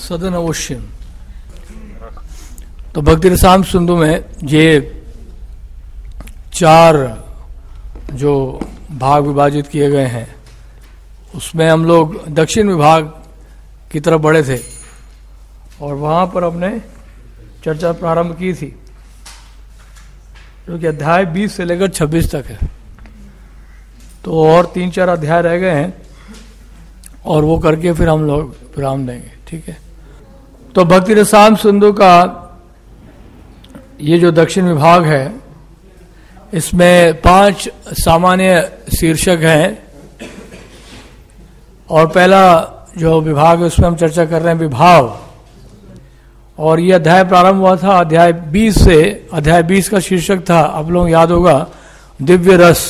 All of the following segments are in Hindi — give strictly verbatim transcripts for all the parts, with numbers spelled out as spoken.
सदन अवश्य। तो भक्ति रसायन सिंधु में ये चार जो भाग विभाजित किए गए हैं, उसमें हम लोग दक्षिण विभाग की तरफ बढ़े थे और वहां पर हमने चर्चा प्रारंभ की थी, जो कि अध्याय बीस से लेकर छब्बीस तक है। तो और तीन चार अध्याय रह गए हैं और वो करके फिर हम लोग विराम देंगे, ठीक है। तो भक्ति रसायन सिंधु का ये जो दक्षिण विभाग है, इसमें पांच सामान्य शीर्षक हैं और पहला जो विभाग है उसमें हम चर्चा कर रहे हैं विभाव। और ये अध्याय प्रारंभ हुआ था अध्याय बीस से। अध्याय बीस का शीर्षक था, आप लोग याद होगा, दिव्य रस।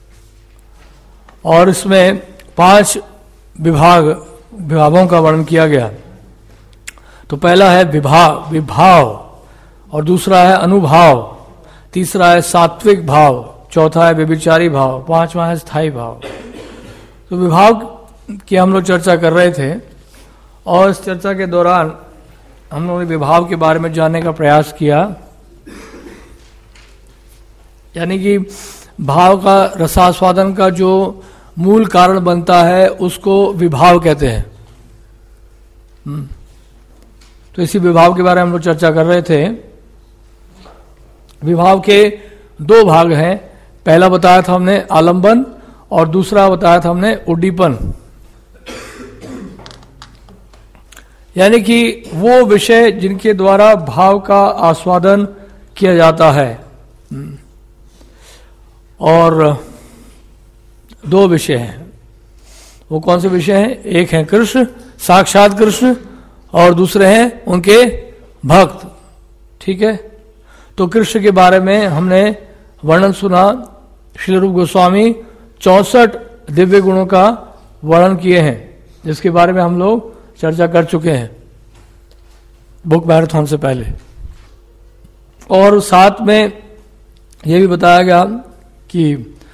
और इसमें पांच विभाग विभागों का वर्णन किया गया। तो पहला है विभाव विभाव और दूसरा है अनुभाव, तीसरा है सात्विक भाव, चौथा है व्यभिचारी भाव, पांचवा है स्थायी भाव। तो विभाग की हम लोग चर्चा कर रहे थे और इस चर्चा के दौरान हम लोगों ने विभाव के बारे में जानने का प्रयास किया, यानी कि भाव का रसास्वादन का जो मूल कारण बनता है उसको विभाव कहते हैं। तो इसी विभाव के बारे में हम लोग चर्चा कर रहे थे। विभाव के दो भाग हैं, पहला बताया था हमने आलंबन और दूसरा बताया था हमने उड्डीपन, यानी कि वो विषय जिनके द्वारा भाव का आस्वादन किया जाता है। और दो विषय हैं, वो कौन से विषय हैं? एक है कृष्ण, साक्षात कृष्ण, और दूसरे हैं उनके भक्त, ठीक है। तो कृष्ण के बारे में हमने वर्णन सुना, श्री रूप गोस्वामी चौसठ दिव्य गुणों का वर्णन किए हैं, जिसके बारे में हम लोग चर्चा कर चुके हैं बुक मैराथन से पहले। और साथ में यह भी बताया गया कि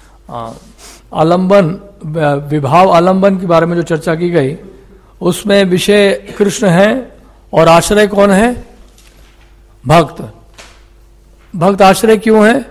आलंबन विभाव आलंबन के बारे में जो चर्चा की गई, उसमें विषय कृष्ण है और आश्रय कौन है? भक्त। भक्त आश्रय क्यों है?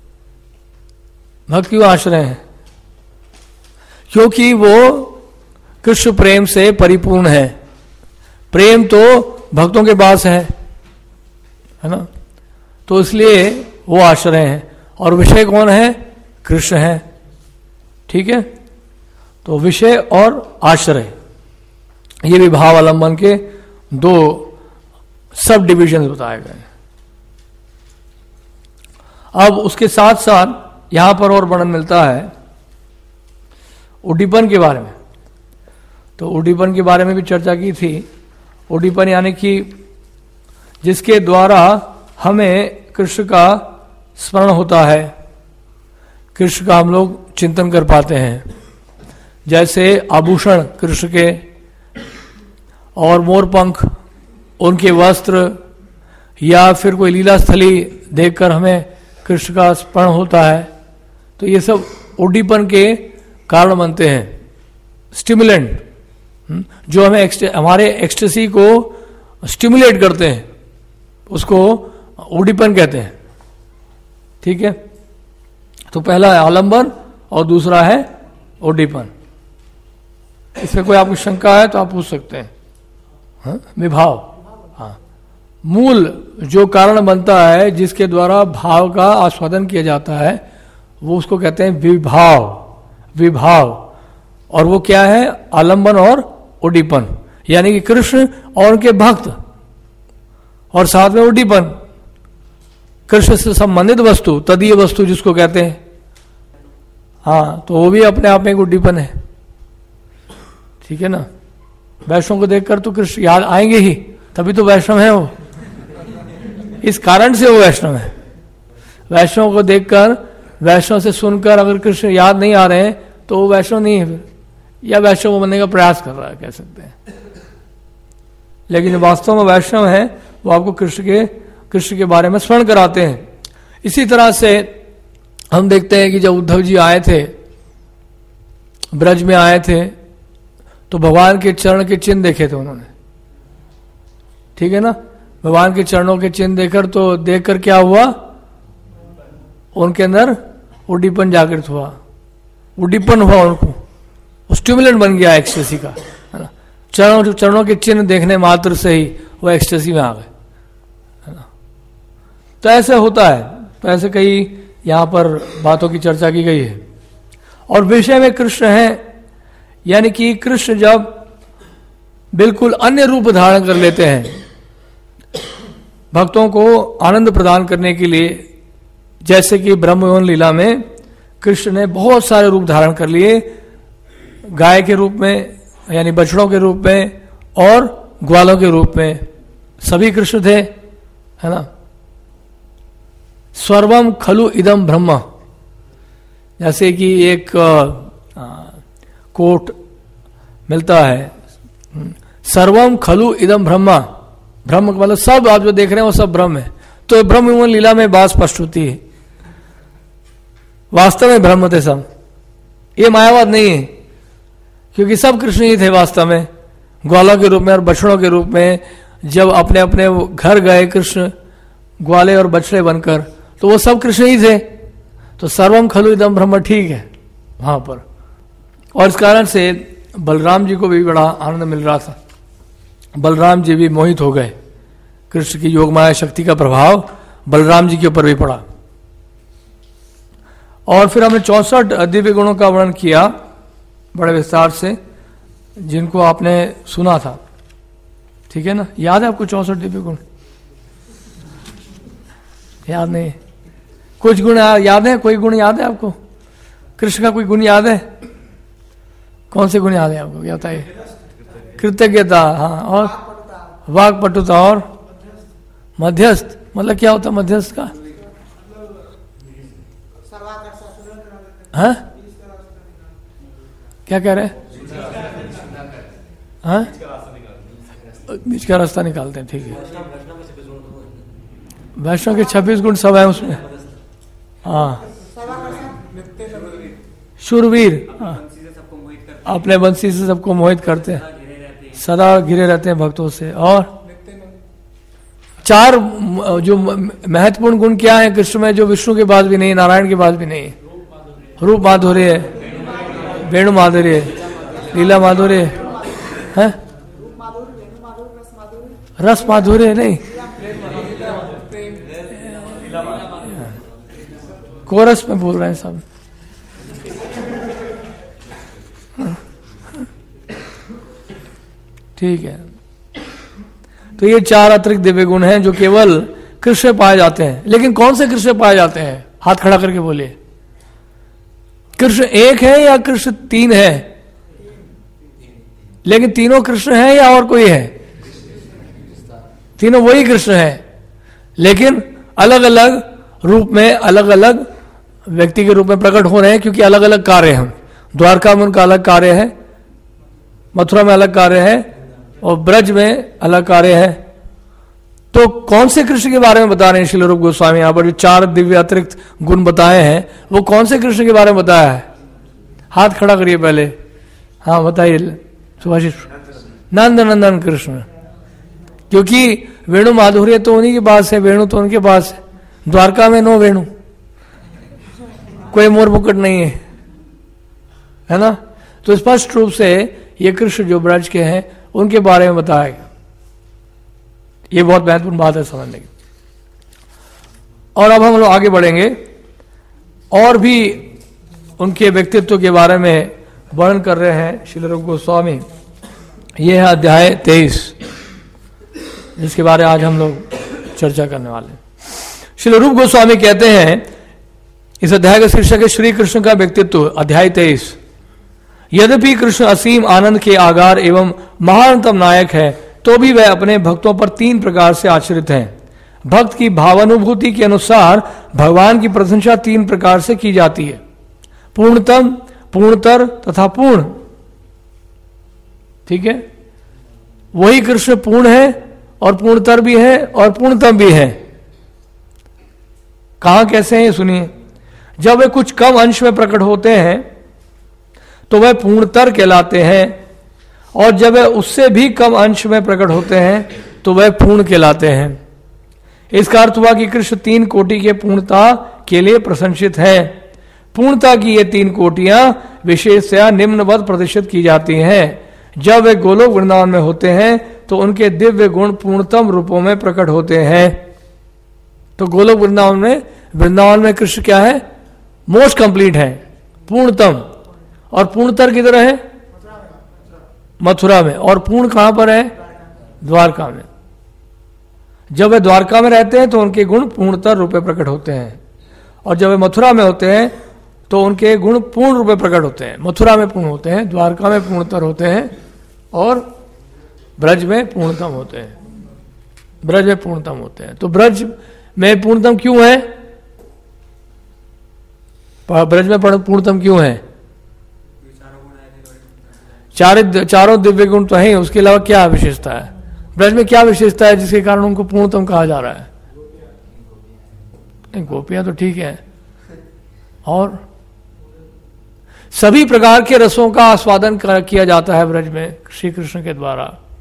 भक्त क्यों आश्रय है? क्योंकि वो कृष्ण प्रेम से परिपूर्ण है। प्रेम तो भक्तों के पास है, है ना, तो इसलिए वो आश्रय है। और विषय कौन है? कृष्ण है, ठीक है। तो विषय और आश्रय, ये भी भाव आलंबन के दो सब डिविजन बताए गए। अब उसके साथ साथ यहां पर और वर्णन मिलता है उड्डीपन के बारे में। तो उड्डीपन के बारे में भी चर्चा की थी। उड्डीपन यानी कि जिसके द्वारा हमें कृष्ण का स्मरण होता है, कृष्ण का हम लोग चिंतन कर पाते हैं। जैसे आभूषण कृष्ण के और मोरपंख, उनके वस्त्र, या फिर कोई लीला स्थली देखकर हमें कृष्ण का स्मरण होता है। तो ये सब उड्डीपन के कारण बनते हैं, स्टिमुलेंट, जो हमें एक्स्ट, हमारे एक्सटेसी को स्टिमुलेट करते हैं, उसको उड्डीपन कहते हैं, ठीक है। तो पहला है आलंबन और दूसरा है उड्डीपन। इसमें कोई आपको शंका है तो आप पूछ सकते हैं। हाँ? विभाव, हाँ, मूल जो कारण बनता है जिसके द्वारा भाव का आस्वादन किया जाता है, वो उसको कहते हैं विभाव। विभाव, और वो क्या है? आलंबन और उड्डीपन, यानी कि कृष्ण और उनके भक्त, और साथ में उड्डीपन, कृष्ण से संबंधित वस्तु, तदीय वस्तु जिसको कहते हैं। हाँ, तो वो भी अपने आप में एक उड्डीपन है, ठीक है ना। वैष्णव को देखकर तो कृष्ण याद आएंगे ही, तभी तो वैष्णव है वो, इस कारण से वो वैष्णव है। वैष्णव को देखकर, वैष्णव से सुनकर अगर कृष्ण याद नहीं आ रहे हैं तो वो वैष्णव नहीं है फिर, या वैष्णव बनने का प्रयास कर रहा है, कह सकते हैं। लेकिन जो वास्तव में वैष्णव है वो आपको कृष्ण के कृष्ण के बारे में स्मरण कराते हैं। इसी तरह से हम देखते हैं कि जब उद्धव जी आए थे, ब्रज में आए थे, तो भगवान के चरण के चिन्ह देखे थे उन्होंने, ठीक है ना। भगवान के चरणों के चिन्ह देखकर तो देखकर क्या हुआ, उनके अंदर उड्डीपन जागृत हुआ, उड्डीपन हुआ, उनको स्टिमुलेंट बन गया एक्सटेसी का, है ना। चरणों चरणों के चिन्ह देखने मात्र से ही वो एक्सटेसी में आ गए, है ना। तो ऐसे होता है। तो ऐसे कई यहां पर बातों की चर्चा की गई है। और विषय में कृष्ण है, यानी कि कृष्ण जब बिल्कुल अन्य रूप धारण कर लेते हैं भक्तों को आनंद प्रदान करने के लिए, जैसे कि ब्रह्मयोन लीला में कृष्ण ने बहुत सारे रूप धारण कर लिए, गाय के रूप में यानी बछड़ों के रूप में और ग्वालों के रूप में, सभी कृष्ण थे, है ना। सर्वम खलु इदम ब्रह्म, जैसे कि एक कोट मिलता है, सर्वम खलु इदम ब्रह्म, ब्रह्म मतलब सब आप जो देख रहे हैं वो सब ब्रह्म है। तो ब्रह्म लीला में बात स्पष्ट होती है, वास्तव में ब्रह्म थे सब, ये मायावाद नहीं है, क्योंकि सब कृष्ण ही थे वास्तव में, ग्वालों के रूप में और बछड़ों के रूप में। जब अपने अपने घर गए कृष्ण ग्वाले और बछड़े बनकर, तो वो सब कृष्ण ही थे। तो सर्वम खलु इदम ब्रह्म ठीक है वहां पर। और इस कारण से बलराम जी को भी बड़ा आनंद मिल रहा था, बलराम जी भी मोहित हो गए, कृष्ण की योग माया शक्ति का प्रभाव बलराम जी के ऊपर भी पड़ा। और फिर हमने चौसठ दिव्य गुणों का वर्णन किया बड़े विस्तार से, जिनको आपने सुना था, ठीक है ना। याद है आपको चौसठ दिव्य गुण? याद नहीं? कुछ गुण याद है? कोई गुण याद है आपको? कृष्ण का कोई गुण याद है? कौन से गुण याद है आपको, क्या बताइए? कृतज्ञता, हाँ, और वाक्पटुता, और मध्यस्थ, मतलब क्या होता है मध्यस्थ का? हाँ, क्या कह रहे हैं? हाँ, बीच का रास्ता निकालते हैं, ठीक है। वैष्णव के छब्बीस गुण सब है उसमें, हाँ। शूरवीर, हाँ, अपने बंसी से सबको मोहित करते हैं, सदा घिरे रहते हैं भक्तों से। और चार जो महत्वपूर्ण गुण क्या है कृष्ण में, जो विष्णु के पास भी नहीं, नारायण के पास भी नहीं? रूप माधुर्य, वेणु माधुर्य, लीला माधुर्य है, रस माधुर्य नहीं, कोरस में बोल रहे हैं सब। ठीक है, तो ये चार अतिरिक्त दिव्य गुण हैं जो केवल कृष्ण पाए जाते हैं। लेकिन कौन से कृष्ण पाए जाते हैं? हाथ खड़ा करके बोलिए। कृष्ण एक है या कृष्ण तीन है? लेकिन तीनों कृष्ण है या और कोई है? तीनों वही कृष्ण है, लेकिन अलग अलग रूप में, अलग अलग व्यक्ति के रूप में प्रकट हो रहे हैं, क्योंकि अलग अलग कार्य हैं। द्वारका में उनका अलग कार्य है, मथुरा में अलग कार्य है, और ब्रज में अलग कार्य है। तो कौन से कृष्ण के बारे में बता रहे हैं श्रील रूप गोस्वामी? यहाँ पर जो चार दिव्य अतिरिक्त गुण बताए हैं, वो कौन से कृष्ण के बारे में बताया है? हाथ खड़ा करिए पहले, हाँ बताइए सुभाषित। नंद नंदन कृष्ण, क्योंकि वेणु माधुर्य तो उन्हीं के पास है, वेणु तो उनके पास है। द्वारका में नो वेणु, कोई मोर मुकुट नहीं है, है ना। तो स्पष्ट रूप से ये कृष्ण जो ब्रज के हैं उनके बारे में बताया गया। ये बहुत महत्वपूर्ण बात है समझने की। और अब हम लोग आगे बढ़ेंगे और भी उनके व्यक्तित्व के बारे में वर्णन कर रहे हैं श्रील रूप गोस्वामी। ये है अध्याय तेईस, जिसके बारे में आज हम लोग चर्चा करने वाले हैं। श्रील रूप गोस्वामी कहते हैं, इस अध्याय का शीर्षक है श्री कृष्ण का व्यक्तित्व, अध्याय तेईस। यद्यपि कृष्ण असीम आनंद के आगार एवं महानतम नायक है, तो भी वह अपने भक्तों पर तीन प्रकार से आश्रित हैं। भक्त की भावानुभूति के अनुसार भगवान की प्रशंसा तीन प्रकार से की जाती है: पूर्णतम, पूर्णतर तथा पूर्ण। ठीक है, वही कृष्ण पूर्ण है और पूर्णतर भी है और पूर्णतम भी है। कहां कैसे हैं सुनिए। जब वे कुछ कम अंश में प्रकट होते हैं तो वह पूर्णतर कहलाते हैं, और जब वे उससे भी कम अंश में प्रकट होते हैं तो वह पूर्ण कहलाते हैं। इसका अर्थ हुआ कि कृष्ण तीन कोटि के पूर्णता के लिए प्रशंसित है। पूर्णता की ये तीन कोटियां विशेषतया निम्नवत प्रतिष्ठित की जाती हैं। जब वे गोलोक वृंदावन में होते हैं तो उनके दिव्य गुण पूर्णतम रूपों में प्रकट होते हैं। तो गोलोक वृंदावन में वृंदावन में कृष्ण क्या है? मोस्ट कंप्लीट है, पूर्णतम। और पूर्णतर किधर है? मथुरा में। और पूर्ण कहां पर है? द्वारका में। जब वे द्वारका में रहते हैं तो उनके गुण पूर्णतर रूपे प्रकट होते हैं, और जब वे मथुरा में होते हैं तो उनके गुण पूर्ण रूपे प्रकट होते हैं। मथुरा में पूर्ण होते हैं, द्वारका में पूर्णतर होते हैं, और ब्रज में पूर्णतम होते हैं। ब्रज में पूर्णतम होते हैं। तो ब्रज में पूर्णतम क्यों है? ब्रज में पूर्णतम क्यों है? चार चारों दिव्य गुण तो हैं, उसके अलावा क्या विशेषता है? ब्रज में क्या विशेषता है जिसके कारण उनको पूर्णतम कहा जा रहा है? गोपियां तो ठीक है, और सभी प्रकार के रसों का आस्वादन किया जाता है ब्रज में श्री कृष्ण के द्वारा।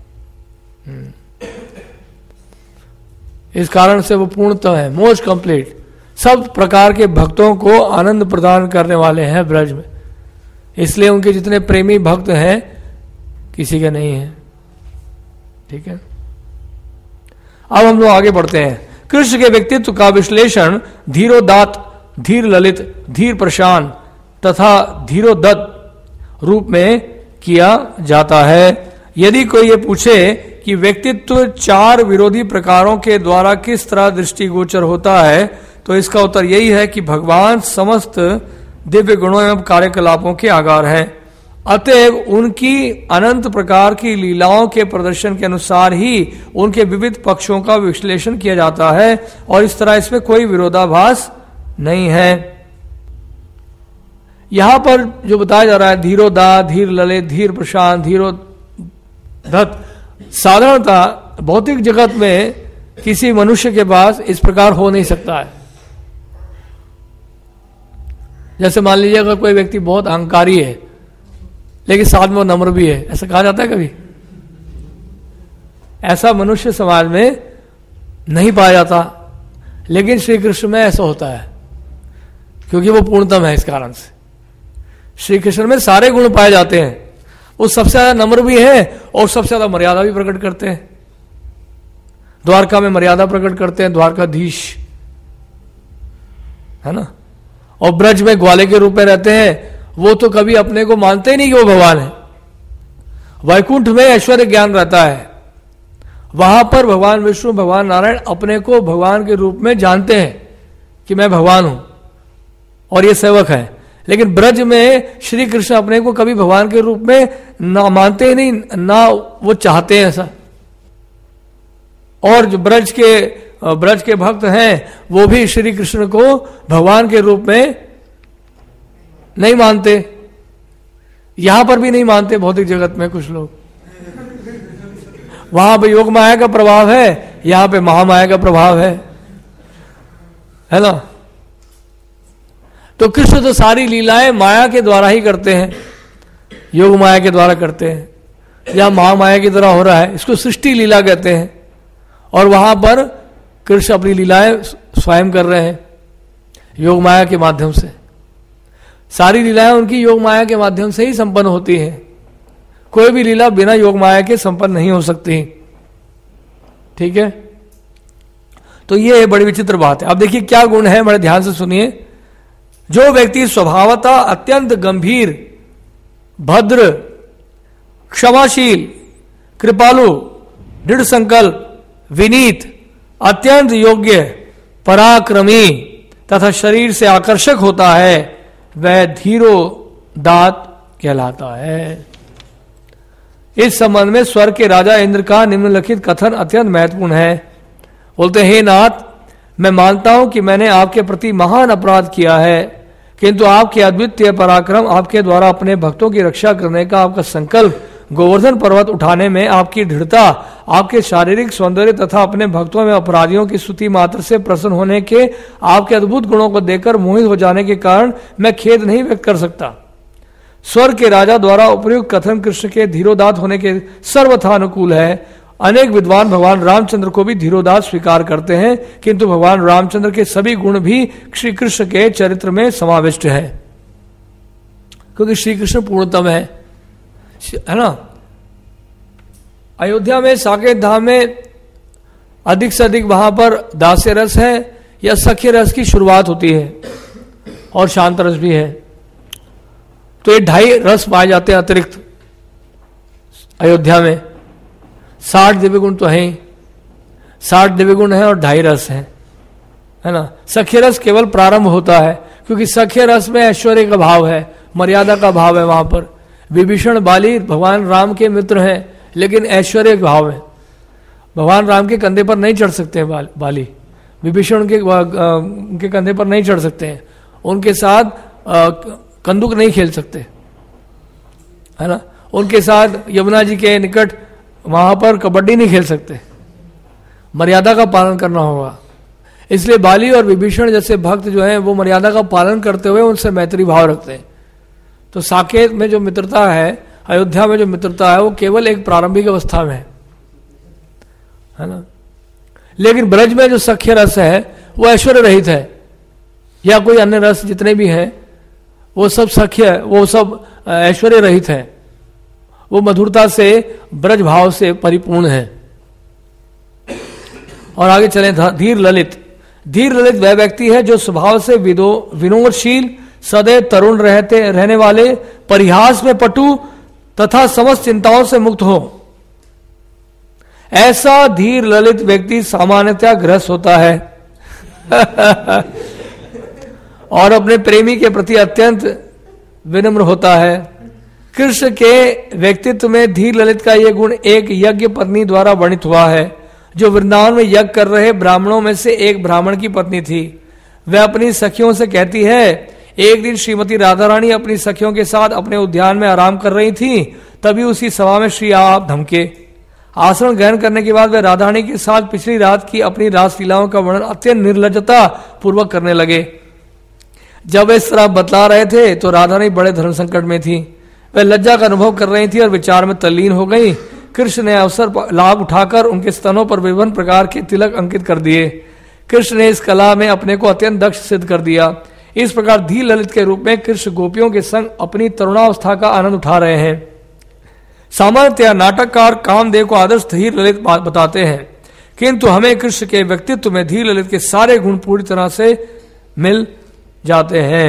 इस कारण से वो पूर्णतम है, मोस्ट कंप्लीट। सब प्रकार के भक्तों को आनंद प्रदान करने वाले हैं ब्रज में, इसलिए उनके जितने प्रेमी भक्त हैं किसी के नहीं है। ठीक है, अब हम लोग आगे बढ़ते हैं। कृष्ण के व्यक्तित्व का विश्लेषण धीरोदात, धीर ललित, धीर प्रशांत तथा धीरोदत्त रूप में किया जाता है। यदि कोई ये पूछे कि व्यक्तित्व चार विरोधी प्रकारों के द्वारा किस तरह दृष्टिगोचर होता है, तो इसका उत्तर यही है कि भगवान समस्त दिव्य गुणों एवं कार्यकलापों के आगार है। अतएव उनकी अनंत प्रकार की लीलाओं के प्रदर्शन के अनुसार ही उनके विविध पक्षों का विश्लेषण किया जाता है, और इस तरह इसमें कोई विरोधाभास नहीं है। यहां पर जो बताया जा रहा है धीरोदा, धीर ललित, धीर प्रशांत, धीरोदत्त, साधारणतः भौतिक जगत में किसी मनुष्य के पास इस प्रकार हो नहीं सकता है। जैसे मान लीजिए अगर कोई व्यक्ति बहुत अहंकारी है लेकिन साथ में वो नम्र भी है, ऐसा कहा जाता है कभी? ऐसा मनुष्य समाज में नहीं पाया जाता, लेकिन श्री कृष्ण में ऐसा होता है क्योंकि वो पूर्णतम है। इस कारण से श्री कृष्ण में सारे गुण पाए जाते हैं। वो सबसे ज्यादा नम्र भी है और सबसे ज्यादा मर्यादा भी प्रकट करते हैं। द्वारका में मर्यादा प्रकट करते हैं, द्वारकाधीश है ना। और ब्रज में ग्वाले के रूप में रहते हैं। वो तो कभी अपने को मानते ही नहीं कि वो भगवान है। वैकुंठ में ऐश्वर्य ज्ञान रहता है, वहां पर भगवान विष्णु, भगवान नारायण अपने को भगवान के रूप में जानते हैं कि मैं भगवान हूं और ये सेवक है। लेकिन ब्रज में श्री कृष्ण अपने को कभी भगवान के रूप में ना मानते ही नहीं, ना वो चाहते हैं ऐसा। और जो ब्रज के ब्रज के भक्त हैं वो भी श्री कृष्ण को भगवान के रूप में नहीं मानते। यहां पर भी नहीं मानते भौतिक जगत में कुछ लोग। वहां पे योग माया का प्रभाव है, यहां पे महामाया का प्रभाव है, है ना। तो कृष्ण तो सारी लीलाएं माया के द्वारा ही करते हैं, योग माया के द्वारा करते हैं, या महामाया की तरह हो रहा है, इसको सृष्टि लीला कहते हैं। और वहां पर कृष्ण अपनी लीलाएं स्वयं कर रहे हैं योग माया के माध्यम से। सारी लीलाएं उनकी योग माया के माध्यम से ही संपन्न होती हैं। कोई भी लीला बिना योग माया के संपन्न नहीं हो सकती। ठीक है, तो ये बड़ी विचित्र बात है। अब देखिए क्या गुण है, बड़े ध्यान से सुनिए। जो व्यक्ति स्वभावतः अत्यंत गंभीर, भद्र, क्षमाशील, कृपालु, दृढ़ संकल्प, विनीत, अत्यंत योग्य, पराक्रमी तथा शरीर से आकर्षक होता है, वह धीरो दात कहलाता है। इस संबंध में स्वर्ग के राजा इंद्र का निम्नलिखित कथन अत्यंत महत्वपूर्ण है। बोलते हैं, हे नाथ, मैं मानता हूं कि मैंने आपके प्रति महान अपराध किया है, किंतु आपके अद्वितीय पराक्रम, आपके द्वारा अपने भक्तों की रक्षा करने का आपका संकल्प, गोवर्धन पर्वत उठाने में आपकी दृढ़ता, आपके शारीरिक सौंदर्य तथा अपने भक्तों में अपराधियों की स्तुति मात्र से प्रसन्न होने के आपके अद्भुत गुणों को देखकर मोहित हो जाने के कारण मैं खेद नहीं व्यक्त कर सकता। स्वर्ग के राजा द्वारा उपयुक्त कथन कृष्ण के धीरोदात होने के सर्वथा अनुकूल है अनेक विद्वान भगवान रामचंद्र को भी धीरोदात स्वीकार करते हैं, किंतु भगवान रामचंद्र के सभी गुण भी श्री कृष्ण के चरित्र में समाविष्ट है, क्योंकि श्री कृष्ण पूर्णतम है, है ना। अयोध्या में साकेत धाम में अधिक से अधिक वहां पर दास्य रस है या सख्य रस की शुरुआत होती है, और शांत रस भी है। तो ये ढाई रस पाए जाते हैं अतिरिक्त अयोध्या में। साठ दिव्य गुण तो हैं, साठ दिव्य गुण है और ढाई रस है, है ना। सख्य रस केवल प्रारंभ होता है, क्योंकि सख्य रस में ऐश्वर्य का भाव है, मर्यादा का भाव है। वहां पर विभीषण बाली भगवान राम के मित्र हैं, लेकिन ऐश्वर्य का भाव है। भगवान राम के कंधे पर नहीं चढ़ सकते हैं बाल, बाली विभीषण उनके उनके कंधे पर नहीं चढ़ सकते हैं, उनके साथ आ, कंदुक नहीं खेल सकते, है ना। उनके साथ यमुना जी के निकट वहां पर कबड्डी नहीं खेल सकते, मर्यादा का पालन करना होगा। इसलिए बाली और विभीषण जैसे भक्त जो हैं वो मर्यादा का पालन करते हुए उनसे मैत्री भाव रखते हैं। तो साकेत में जो मित्रता है, अयोध्या में जो मित्रता है, वो केवल एक प्रारंभिक अवस्था में है, है ना। लेकिन ब्रज में जो सख्य रस है वो ऐश्वर्य रहित है, या कोई अन्य रस जितने भी हैं वो सब सख्य, वो सब ऐश्वर्य रहित है, वो मधुरता से, ब्रज भाव से परिपूर्ण है। और आगे चलें, धीर ललित। धीर ललित वह व्यक्ति है जो स्वभाव से विदो विनोदशील, सदैव तरुण रहते रहने वाले, परिहास में पटु तथा समस्त चिंताओं से मुक्त हो। ऐसा धीर ललित व्यक्ति सामान्यतः ग्रस्त होता है और अपने प्रेमी के प्रति अत्यंत विनम्र होता है। कृष्ण के व्यक्तित्व में धीर ललित का यह गुण एक यज्ञ पत्नी द्वारा वर्णित हुआ है, जो वृंदावन में यज्ञ कर रहे ब्राह्मणों में से एक ब्राह्मण की पत्नी थी। वह अपनी सखियों से कहती है, एक दिन श्रीमती राधा रानी अपनी सखियों के साथ अपने उद्यान में आराम कर रही थी, तभी उसी सभा में श्री आप धमके। आसन ग्रहण करने के बाद वे राधा रानी के साथ पिछली रात की अपनी रासलीलाओं का वर्णन अत्यंत निर्लजता पूर्वक करने लगे। जब इस तरह बतला रहे थे तो राधा रानी बड़े धर्म संकट में थी। वह लज्जा का अनुभव कर रही थी और विचार में तल्लीन हो गई। कृष्ण ने अवसर लाभ उठाकर उनके स्तनों पर विभिन्न प्रकार के तिलक अंकित कर दिए। कृष्ण ने इस कला में अपने को अत्यंत दक्ष सिद्ध कर दिया। इस प्रकार धीर ललित के रूप में कृष्ण गोपियों के संग अपनी तरुणावस्था का आनंद उठा रहे हैं। सामान्यतः नाटककार कामदेव को आदर्श धीर ललित बताते हैं, किंतु हमें कृष्ण के व्यक्तित्व में धीर ललित के सारे गुण पूरी तरह से मिल जाते हैं।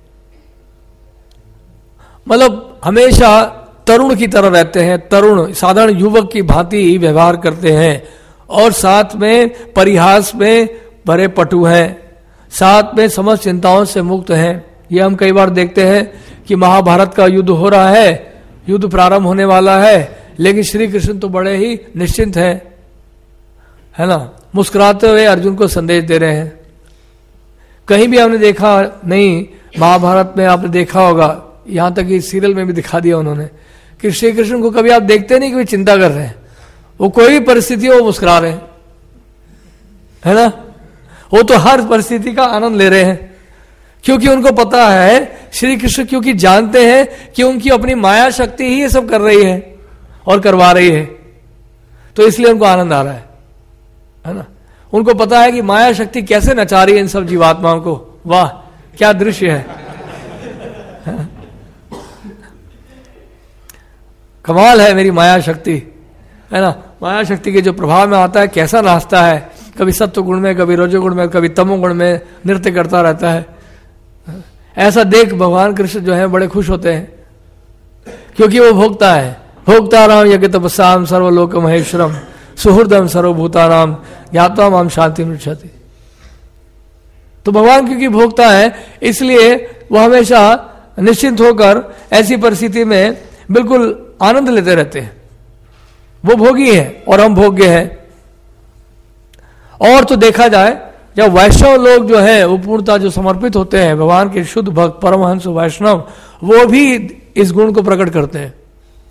मतलब हमेशा तरुण की तरह रहते हैं, तरुण साधारण युवक की भांति व्यवहार करते हैं, और साथ में परिहास में भरे पटु हैं, साथ में समस्त चिंताओं से मुक्त हैं। ये हम कई बार देखते हैं कि महाभारत का युद्ध हो रहा है, युद्ध प्रारंभ होने वाला है, लेकिन श्री कृष्ण तो बड़े ही निश्चिंत हैं, है ना। मुस्कुराते हुए अर्जुन को संदेश दे रहे हैं। कहीं भी हमने देखा नहीं, महाभारत में आपने देखा होगा, यहां तक कि सीरियल में भी दिखा दिया उन्होंने, कि श्री कृष्ण को कभी आप देखते नहीं कि वे चिंता कर रहे हैं। वो कोई भी परिस्थिति हो वो मुस्कुरा रहे हैं, है ना। वो तो हर परिस्थिति का आनंद ले रहे हैं, क्योंकि उनको पता है, श्री कृष्ण क्योंकि जानते हैं कि उनकी अपनी माया शक्ति ही ये सब कर रही है और करवा रही है, तो इसलिए उनको आनंद आ रहा है, है ना। उनको पता है कि माया शक्ति कैसे नचा रही है इन सब जीवात्माओं को। वाह क्या दृश्य है, है? कमाल है मेरी माया शक्ति, है ना। माया शक्ति के जो प्रभाव में आता है, कैसा नाचता है, कभी सत्व गुण में, कभी रजोगुण में, कभी तमोगुण में नृत्य करता रहता है। ऐसा देख भगवान कृष्ण जो है बड़े खुश होते हैं, क्योंकि वो भोक्ता है। भोक्ता राम यज्ञ तपस्याम सर्वलोक महेश्वरम सुहृदम सर्वभूतानाम ज्ञात्वा माम शांति मृच्छति। तो भगवान क्योंकि भोक्ता है, इसलिए वो हमेशा निश्चिंत होकर ऐसी परिस्थिति में बिल्कुल आनंद लेते रहते हैं। वो भोगी है और हम भोग्य हैं। और तो देखा जाए, जब वैष्णव लोग जो है वो पूर्णतः जो समर्पित होते हैं, भगवान के शुद्ध भक्त परमहंस वैष्णव, वो भी इस गुण को प्रकट करते हैं।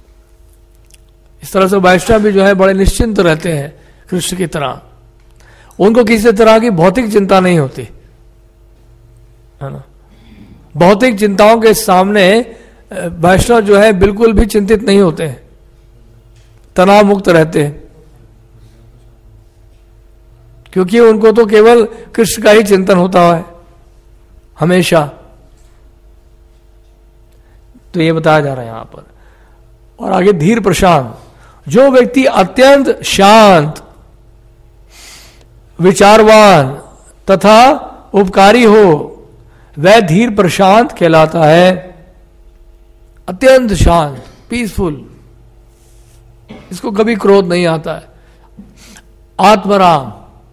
इस तरह से वैष्णव भी जो है बड़े निश्चिंत रहते हैं कृष्ण की तरह। उनको किसी तरह की भौतिक चिंता नहीं होती, है ना। भौतिक चिंताओं के सामने वैष्णव जो है बिल्कुल भी चिंतित नहीं होते हैं, तनाव मुक्त रहते हैं, क्योंकि उनको तो केवल कृष्ण का ही चिंतन होता है हमेशा। तो ये बताया जा रहा है यहां पर। और आगे धीर प्रशांत, जो व्यक्ति अत्यंत शांत, विचारवान तथा उपकारी हो वह धीर प्रशांत कहलाता है। अत्यंत शांत, पीसफुल, इसको कभी क्रोध नहीं आता है। आत्मराम,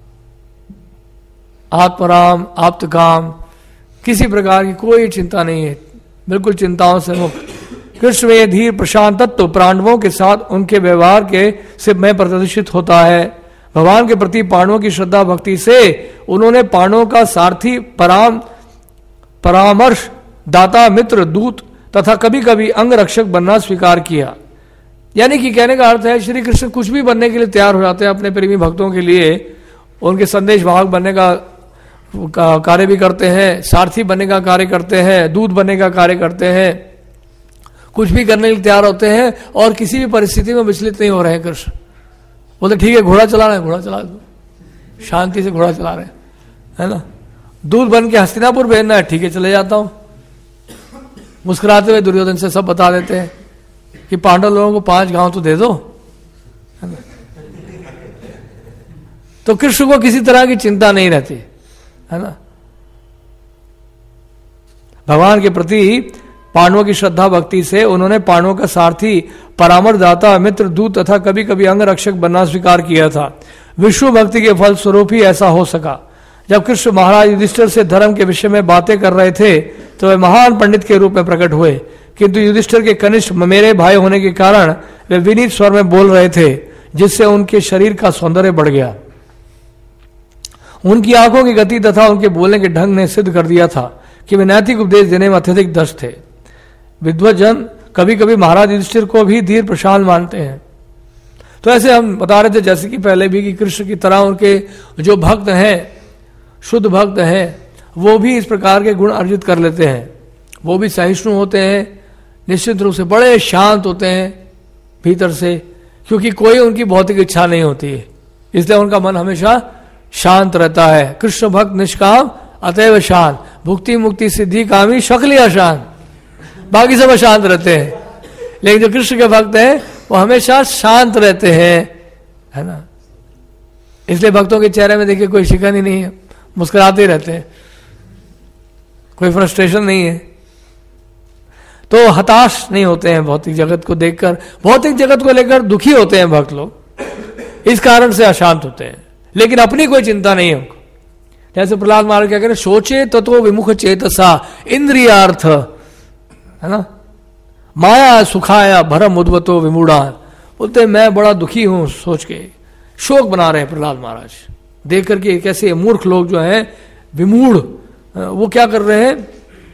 आत्मराम, आप्तकाम, किसी प्रकार की कोई चिंता नहीं है, बिल्कुल चिंताओं से मुक्त। कृष्ण में धीर प्रशांत तत्व पांडवों के साथ उनके व्यवहार के से में प्रदर्शित होता है। भगवान के प्रति पांडवों की श्रद्धा भक्ति से उन्होंने पांडवों का सारथी, पराम परामर्श दाता, मित्र, दूत तथा कभी कभी अंग रक्षक बनना स्वीकार किया। यानी कि कहने का अर्थ है श्री कृष्ण कुछ भी बनने के लिए तैयार हो जाते हैं अपने प्रेमी भक्तों के लिए। उनके संदेश वाहक बनने का कार्य भी करते हैं, सारथी बनने का कार्य करते हैं, दूत बनने का कार्य करते हैं, कुछ भी करने के लिए तैयार होते हैं और किसी भी परिस्थिति में विचलित नहीं हो रहे हैं। कृष्ण बोलते ठीक है घोड़ा चला रहे हैं, घोड़ा चला दो, शांति से घोड़ा चला रहे हैं, है ना। दूत बन के हस्तिनापुर भेजना है, ठीक है चले जाता हूं। मुस्कुराते हुए दुर्योधन से सब बता देते हैं कि पांडव लोगों को पांच गांव तो दे दो, है ना। तो कृष्ण को किसी तरह की चिंता नहीं रहती, है ना। भगवान के प्रति पांडवों की श्रद्धा भक्ति से उन्होंने पांडवों का सारथी, परामर्शदाता, मित्र, दूत तथा कभी कभी अंग रक्षक बनना स्वीकार किया था। विष्णु भक्ति के फल स्वरूप ही ऐसा हो सका। जब कृष्ण महाराज युधिष्ठिर से धर्म के विषय में बातें कर रहे थे तो वे महान पंडित के रूप में प्रकट हुए, किंतु युधिष्ठिर के कनिष्ठ मेरे भाई होने के कारण वे विनीत स्वर में बोल रहे थे, जिससे उनके शरीर का सौंदर्य बढ़ गया। उनकी आंखों की गति तथा उनके बोलने के ढंग ने सिद्ध कर दिया था कि वे नैतिक उपदेश देने में अत्यधिक दक्ष थे। विद्वजन कभी कभी महाराज युधिष्ठिर को भी धीर प्रशांत मानते हैं। तो ऐसे हम बता रहे थे जैसे कि पहले भी कि कृष्ण की तरह उनके जो भक्त हैं, शुद्ध भक्त हैं, वो भी इस प्रकार के गुण अर्जित कर लेते हैं। वो भी सहिष्णु होते हैं, निश्चित रूप से बड़े शांत होते हैं भीतर से, क्योंकि कोई उनकी भौतिक इच्छा नहीं होती है, इसलिए उनका मन हमेशा शांत रहता है। कृष्ण भक्त निष्काम अतएव शांत, भुक्ति मुक्ति सिद्धि कामी शक्ली अशांत, बाकी सब अशांत रहते हैं, लेकिन जो कृष्ण के भक्त हैं वो हमेशा शांत रहते हैं, है ना। इसलिए भक्तों के चेहरे में देखिए कोई शिकन ही नहीं है, मुस्कुराते ही रहते हैं, कोई फ्रस्ट्रेशन नहीं है। तो हताश नहीं होते हैं भौतिक जगत को देखकर, भौतिक जगत को लेकर दुखी होते हैं भक्त लोग, इस कारण से अशांत होते हैं, लेकिन अपनी कोई चिंता नहीं है उनको। जैसे प्रहलाद महाराज क्या कह रहे, सोचे तत्व विमुख चेतसा इंद्रियार्थ, है ना, माया सुखाया भरम उद्वतो विमूढ़ान। बोलते मैं बड़ा दुखी हूं सोच के, शोक बना रहे हैं प्रहलाद महाराज देख करके कैसे मूर्ख लोग जो हैं विमूढ़, वो क्या कर रहे हैं,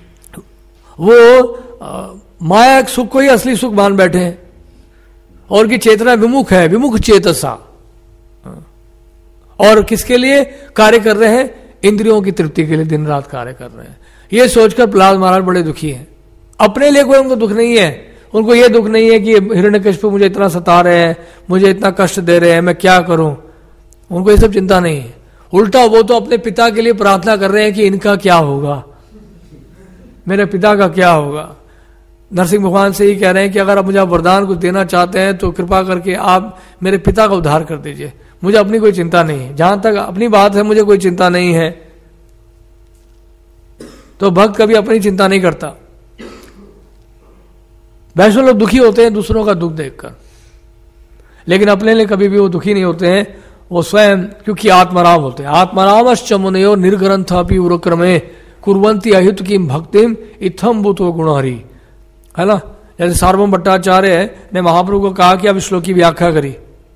वो आ, माया सुख को ही असली सुख मान बैठे हैं और की चेतना विमुख है, विमुख चेतसा, और किसके लिए कार्य कर रहे हैं, इंद्रियों की तृप्ति के लिए दिन रात कार्य कर रहे हैं। ये सोचकर प्रहलाद महाराज बड़े दुखी हैं। अपने लिए कोई उनको दुख नहीं है, उनको ये दुख नहीं है कि हिरण्यकशिपु मुझे इतना सता रहे हैं, मुझे इतना कष्ट दे रहे हैं, मैं क्या करूं, उनको ये सब चिंता नहीं है। उल्टा वो तो अपने पिता के लिए प्रार्थना कर रहे हैं कि इनका क्या होगा, मेरे पिता का क्या होगा। नरसिंह भगवान से ही कह रहे हैं कि अगर आप मुझे वरदान कुछ देना चाहते हैं तो कृपा करके आप मेरे पिता का उद्धार कर दीजिए, मुझे अपनी कोई चिंता नहीं है, जहां तक अपनी बात है मुझे कोई चिंता नहीं है। तो भक्त कभी अपनी चिंता नहीं करता। वैसे लोग दुखी होते हैं दूसरों का दुख देखकर, लेकिन अपने लिए कभी भी वो दुखी नहीं होते हैं, वो स्वयं, क्योंकि आत्मराम होते हैं। आत्मरामश्च मुनयो निर्ग्रंथापि उरक्रमे कुर्वन्ति अहित की भक्तिम इत्थम भूतो गुणहरि, है ना। जैसे सार्वभौम भट्टाचार्य ने महाप्रभु को कहा कि अब श्लोक की व्याख्या करी,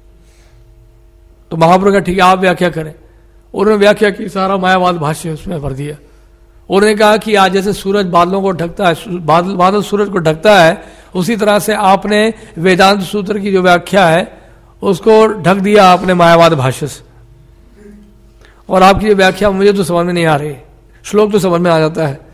तो महाप्रभु का ठीक है आप व्याख्या करें। उन्होंने व्याख्या की, सारा मायावाद भाष्य उसमें भर दिया। उन्होंने कहा कि आज जैसे सूरज बादलों को ढकता है, बादल बादल सूरज को ढकता है, उसी तरह से आपने वेदांत सूत्र की जो व्याख्या है उसको ढक दिया आपने मायावाद भाष्य से, और आपकी जो व्याख्या मुझे तो समझ में नहीं आ रही, श्लोक तो समझ में आ जाता है,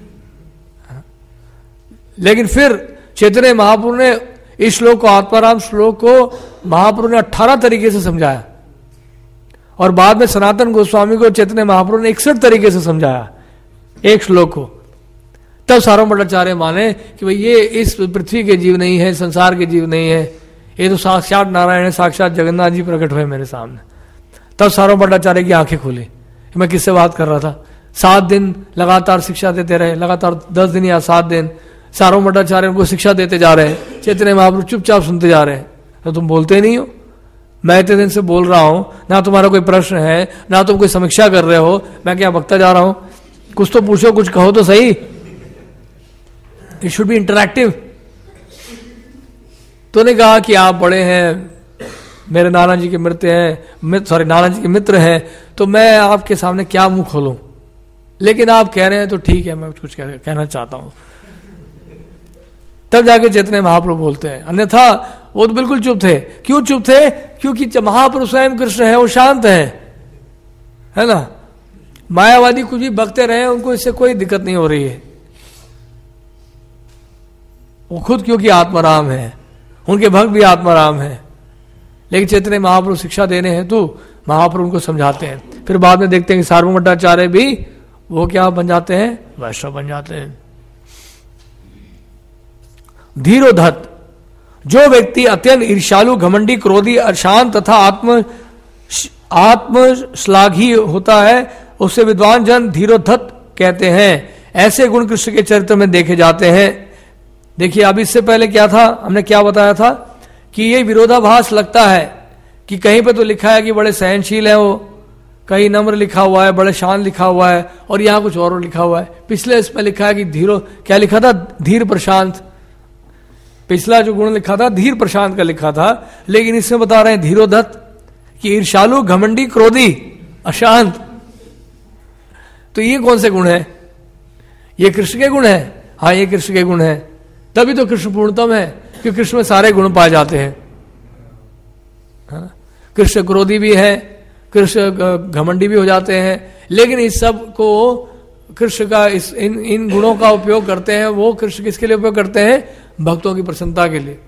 लेकिन फिर चैतन्य महाप्रभु ने इस श्लोक को, आत्माराम श्लोक को महाप्रभु ने अठारह तरीके से समझाया, और बाद में सनातन गोस्वामी को चैतन्य महाप्रभु ने इकसठ तरीके से समझाया एक श्लोक को। तब सार्वभौम भट्टाचार्य माने कि भाई ये इस पृथ्वी के जीव नहीं है, संसार के जीव नहीं है, ये तो साक्षात नारायण है, साक्षात जगन्नाथ जी प्रकट हुए मेरे सामने। तब सार्वभौम भट्टाचार्य की आंखें खुली, मैं किससे बात कर रहा था। सात दिन लगातार शिक्षा देते रहे, लगातार दस दिन या सात दिन सार्वभौम भट्टाचार्य उनको शिक्षा देते जा रहे हैं, चैतन्य महाप्रभु चुपचाप सुनते जा रहे हैं। तो तुम बोलते नहीं हो, मैं इतने दिन से बोल रहा हूं, ना तुम्हारा कोई प्रश्न है, ना तुम कोई समीक्षा कर रहे हो, मैं क्या बकता जा रहा हूं, कुछ तो पूछो, कुछ कहो तो सही। It should be interactive. तो ने कहा कि आप बड़े हैं, मेरे नाना जी के मित्र हैं, सॉरी नाना जी के मित्र हैं, तो मैं आपके सामने क्या मुंह खोलूं, लेकिन आप कह रहे हैं तो ठीक है, मैं कुछ कह, कहना चाहता हूं। तब जाके चैतन्य महाप्रभु बोलते हैं, अन्यथा वो तो बिल्कुल चुप थे। क्यों चुप थे? क्योंकि महाप्रभु स्वयं कृष्ण है, वो शांत है, है ना। मायावादी कुछ भी बकते रहे, उनको इससे कोई दिक्कत नहीं हो रही है। वो खुद क्योंकि आत्माराम है, उनके भक्त भी आत्माराम है। लेकिन चैतन्य महाप्रभु शिक्षा देने हैं तो महाप्रभु उनको समझाते हैं। फिर बाद में देखते हैं कि सार्वभौम भट्टाचार्य भी वो क्या बन जाते हैं, वैष्णव बन जाते हैं। धीरोधत, जो व्यक्ति अत्यंत ईर्ष्यालु, घमंडी, क्रोधी, अशांत तथा आत्म आत्मश्लाघी होता है, उसे विद्वान जन धीरोधत कहते हैं। ऐसे गुण कृष्ण के चरित्र में देखे जाते हैं। देखिए, अब इससे पहले क्या था, हमने क्या बताया था कि ये विरोधाभास लगता है कि कहीं पे तो लिखा है कि बड़े सहनशील है वो, कहीं नम्र लिखा हुआ है, बड़े शांत लिखा हुआ है, और यहां कुछ और लिखा हुआ है। पिछले इसमें लिखा है कि धीरो, क्या लिखा था, धीर प्रशांत। पिछला जो गुण लिखा था धीर प्रशांत का लिखा था, लेकिन इसमें बता रहे हैं धीरोधत कि ईर्ष्यालु, घमंडी, क्रोधी, अशांत। तो ये कौन से गुण है? ये कृष्ण के गुण है। हाँ, ये कृष्ण के गुण है, तभी तो कृष्ण पूर्णतम है, क्योंकि कृष्ण में सारे गुण पाए जाते हैं, है ना। कृष्ण क्रोधी भी है, कृष्ण घमंडी भी हो जाते हैं, लेकिन इस सब को कृष्ण का इस इन इन गुणों का उपयोग करते हैं। वो कृष्ण किसके लिए उपयोग करते हैं? भक्तों की प्रसन्नता के लिए।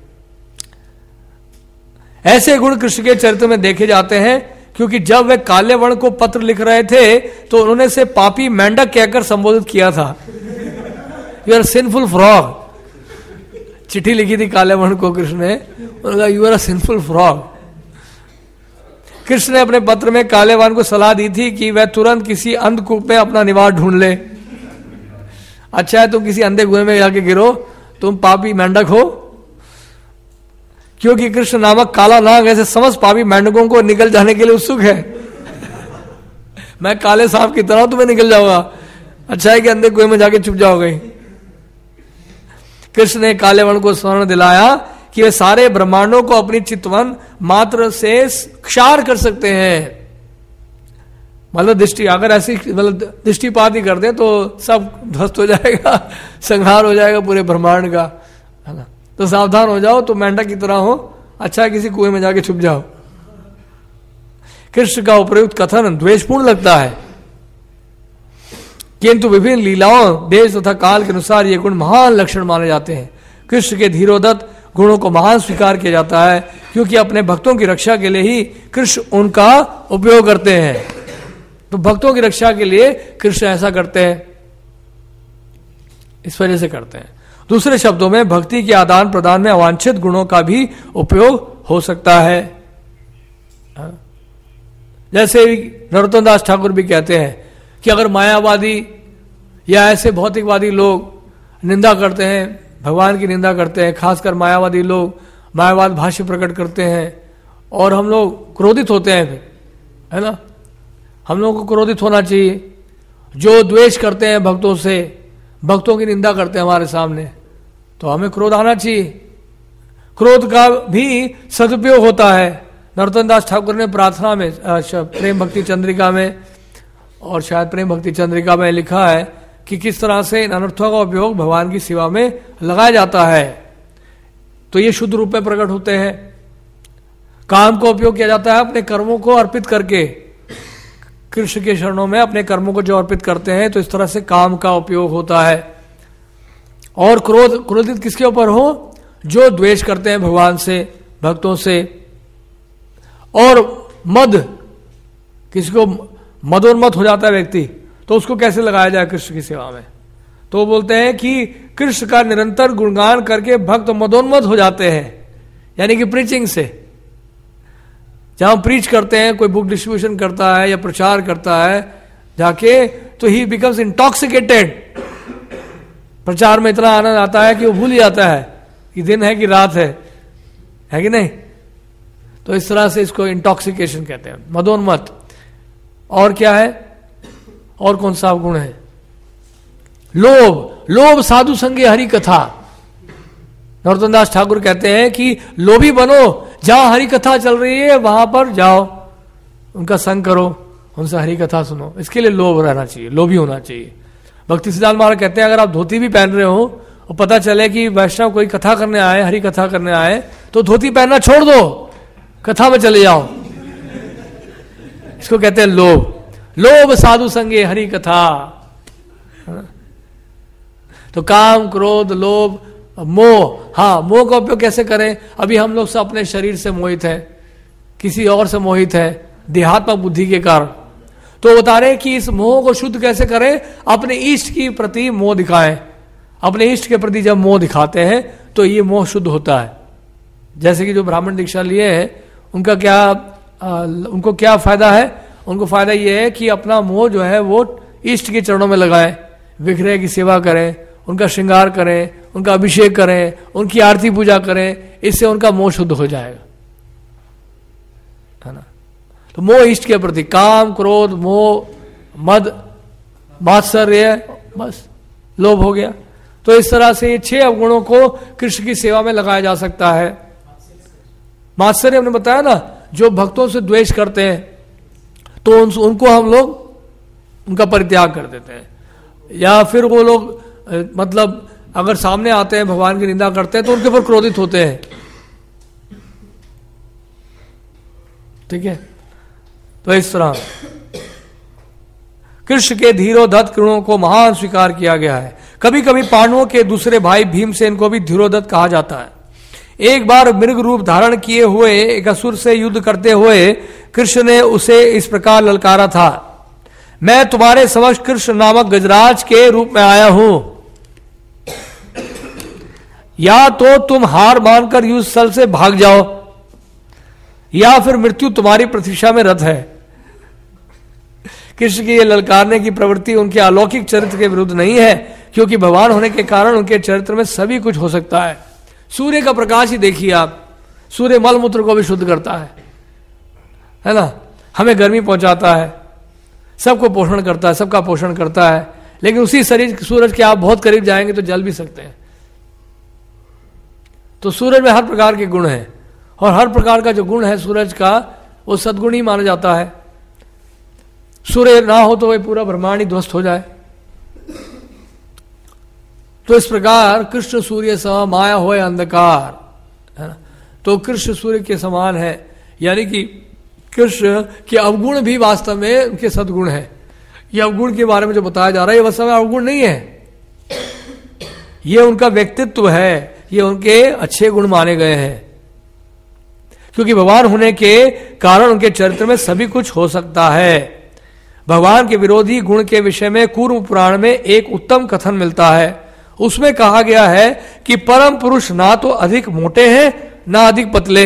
ऐसे गुण कृष्ण के चरित्र में देखे जाते हैं, क्योंकि जब वे काले वर्ण को पत्र लिख रहे थे तो उन्होंने से पापी मेंढक कहकर संबोधित किया था। You are sinful frog. चिट्ठी लिखी थी काले वर्ण को कृष्ण ने, उन्होंने कहा you are a sinful frog. Krishna ने अपने पत्र में काले वर्ण को सलाह दी थी कि वह तुरंत किसी अंधकूप में अपना निवास ढूंढ ले। अच्छा है तुम किसी अंधे कुएं में जाके गिरो, तुम पापी मेंढक हो, क्योंकि कृष्ण नामक काला नाग ऐसे समस्त पापी मेंढकों को निकल जाने के लिए उत्सुक है। मैं काले सांप की तरह तुम्हें निकल जाऊंगा, अच्छा है कि अंधे कुएं में जाके छुप जाओगे। कृष्ण ने काले वर्ण को स्मरण दिलाया कि वे सारे ब्रह्मांडों को अपनी चितवन मात्र से क्षार कर सकते हैं। मतलब दृष्टि, अगर ऐसी मतलब दृष्टिपात ही कर दे तो सब ध्वस्त हो जाएगा, संहार हो जाएगा पूरे ब्रह्मांड का, है ना। तो सावधान हो जाओ, तो मेंढक की तरह हो, अच्छा किसी कुएं में जाके छुप जाओ। कृष्ण का उपयुक्त कथन द्वेषपूर्ण लगता है, किंतु विभिन्न लीलाओं, देश तथा काल के अनुसार ये गुण महान लक्षण माने जाते हैं। कृष्ण के धीरोदत्त गुणों को महान स्वीकार किया जाता है, क्योंकि अपने भक्तों की रक्षा के लिए ही कृष्ण उनका उपयोग करते हैं। तो भक्तों की रक्षा के लिए कृष्ण ऐसा करते हैं, इस वजह से करते हैं। दूसरे शब्दों में भक्ति के आदान प्रदान में अवांछित गुणों का भी उपयोग हो सकता है। जैसे नरोत्तम दास ठाकुर भी कहते हैं कि अगर मायावादी या ऐसे भौतिकवादी लोग निंदा करते हैं, भगवान की निंदा करते हैं, खासकर मायावादी लोग मायावाद भाष्य प्रकट करते हैं, और हम लोग क्रोधित होते हैं, फिर है ना, हम लोगों को क्रोधित होना चाहिए। जो द्वेष करते हैं भक्तों से, भक्तों की निंदा करते हैं हमारे सामने, तो हमें क्रोध आना चाहिए। क्रोध का भी सदुपयोग होता है। नरोत्तम दास ठाकुर ने प्रार्थना में, प्रेम भक्ति चंद्रिका में, और शायद प्रेम भक्ति चंद्रिका में लिखा है कि किस तरह से इन अनर्थों का उपयोग भगवान की सेवा में लगाया जाता है। तो ये शुद्ध रूप में प्रकट होते हैं। काम का उपयोग किया जाता है अपने कर्मों को अर्पित करके, कृष्ण के शरणों में अपने कर्मों को जो अर्पित करते हैं, तो इस तरह से काम का उपयोग होता है। और क्रोध, क्रोधित किसके ऊपर हो? जो द्वेष करते हैं भगवान से, भक्तों से। और मद, किसी को मदोन्मत हो जाता है व्यक्ति, तो उसको कैसे लगाया जाए कृष्ण की सेवा में? तो वो बोलते हैं कि कृष्ण का निरंतर गुणगान करके भक्त मदोन्मत हो जाते हैं, यानी कि प्रीचिंग से। जहां प्रीच करते हैं, कोई बुक डिस्ट्रीब्यूशन करता है या प्रचार करता है जाके, तो ही बिकम्स इंटॉक्सिकेटेड। प्रचार में इतना आनंद आता है कि वो भूल जाता है कि दिन है कि रात है, है कि नहीं? तो इस तरह से इसको इंटॉक्सिकेशन कहते हैं, मदोन्मत। और क्या है, और कौन सा गुण है? लोभ। लोभ साधु संगे हरि कथा। नरोत्तम दास ठाकुर कहते हैं कि लोभी बनो, जहां हरि कथा चल रही है वहां पर जाओ, उनका संग करो, उनसे हरि कथा सुनो। इसके लिए लोभ रहना चाहिए, लोभी होना चाहिए। भक्ति सिद्धांत महाराज कहते हैं अगर आप धोती भी पहन रहे हो और पता चले कि वैष्णव कोई कथा करने आए, हरि कथा करने आए, तो धोती पहनना छोड़ दो, कथा में चले जाओ। इसको कहते हैं लोभ। लोभ साधु संगे हरि कथा। तो काम, क्रोध, लोभ, मोह। हाँ, मोह का उपयोग कैसे करें? अभी हम लोग सब अपने शरीर से मोहित हैं, किसी और से मोहित है, देहात्मक बुद्धि के कारण। तो बता रहे कि इस मोह को शुद्ध कैसे करें? अपने इष्ट की प्रति मोह दिखाएं। अपने इष्ट के प्रति जब मोह दिखाते हैं तो ये मोह शुद्ध होता है। जैसे कि जो ब्राह्मण दीक्षा लिए हैं उनका क्या आ, उनको क्या फायदा है? उनको फायदा ये है कि अपना मोह जो है वो इष्ट के चरणों में लगाएं, विग्रह की सेवा करें, उनका श्रृंगार करें, उनका अभिषेक करें, उनकी आरती पूजा करें। इससे उनका मोह शुद्ध हो जाएगा, है ना? तो मोह इष्ट के प्रति, काम, क्रोध, मोह, मद, मात्सर्य, बस लोभ हो गया। तो इस तरह से ये छह अवगुणों को कृष्ण की सेवा में लगाया जा सकता है। मात्सर्य हमने बताया ना, जो भक्तों से द्वेष करते हैं तो उन, उनको हम लोग उनका परित्याग कर देते हैं। या फिर वो लोग मतलब अगर सामने आते हैं, भगवान की निंदा करते हैं, तो उनके ऊपर क्रोधित होते हैं। ठीक है? तो इस तरह कृष्ण के धीरोदत्त गुणों को महान स्वीकार किया गया है। कभी कभी पांडवों के दूसरे भाई भीमसेन को भी धीरोदत्त कहा जाता है। एक बार मृग रूप धारण किए हुए एक असुर से युद्ध करते हुए कृष्ण ने उसे इस प्रकार ललकारा था, मैं तुम्हारे समक्ष कृष्ण नामक गजराज के रूप में आया हूं, या तो तुम हार मानकर युद्ध स्थल से भाग जाओ या फिर मृत्यु तुम्हारी प्रतीक्षा में रत है। कृष्ण की यह ललकारने की प्रवृत्ति उनके अलौकिक चरित्र के विरुद्ध नहीं है, क्योंकि भगवान होने के कारण उनके चरित्र में सभी कुछ हो सकता है। सूर्य का प्रकाश ही देखिए आप, सूर्य मलमूत्र को भी शुद्ध करता है, है ना? हमें गर्मी पहुंचाता है, सबको पोषण करता है, सबका पोषण करता है। लेकिन उसी शरीर सूरज के आप बहुत करीब जाएंगे तो जल भी सकते हैं। तो सूरज में हर प्रकार के गुण हैं, और हर प्रकार का जो गुण है सूरज का वो सद्गुण ही माना जाता है। सूर्य ना हो तो वह पूरा ब्रह्मांड ही ध्वस्त हो जाए। तो इस प्रकार कृष्ण सूर्य सम माया होए अंधकार, है ना? तो कृष्ण सूर्य के समान है, यानी कि कृष्ण के अवगुण भी वास्तव में उनके सद्गुण है। ये अवगुण के बारे में जो बताया जा रहा है ये वास्तव में अवगुण नहीं है, ये उनका व्यक्तित्व है, ये उनके अच्छे गुण माने गए हैं। क्योंकि भगवान होने के कारण उनके चरित्र में सभी कुछ हो सकता है। भगवान के विरोधी गुण के विषय में कूर्म पुराण में एक उत्तम कथन मिलता है। उसमें कहा गया है कि परम पुरुष ना तो अधिक मोटे हैं ना अधिक पतले,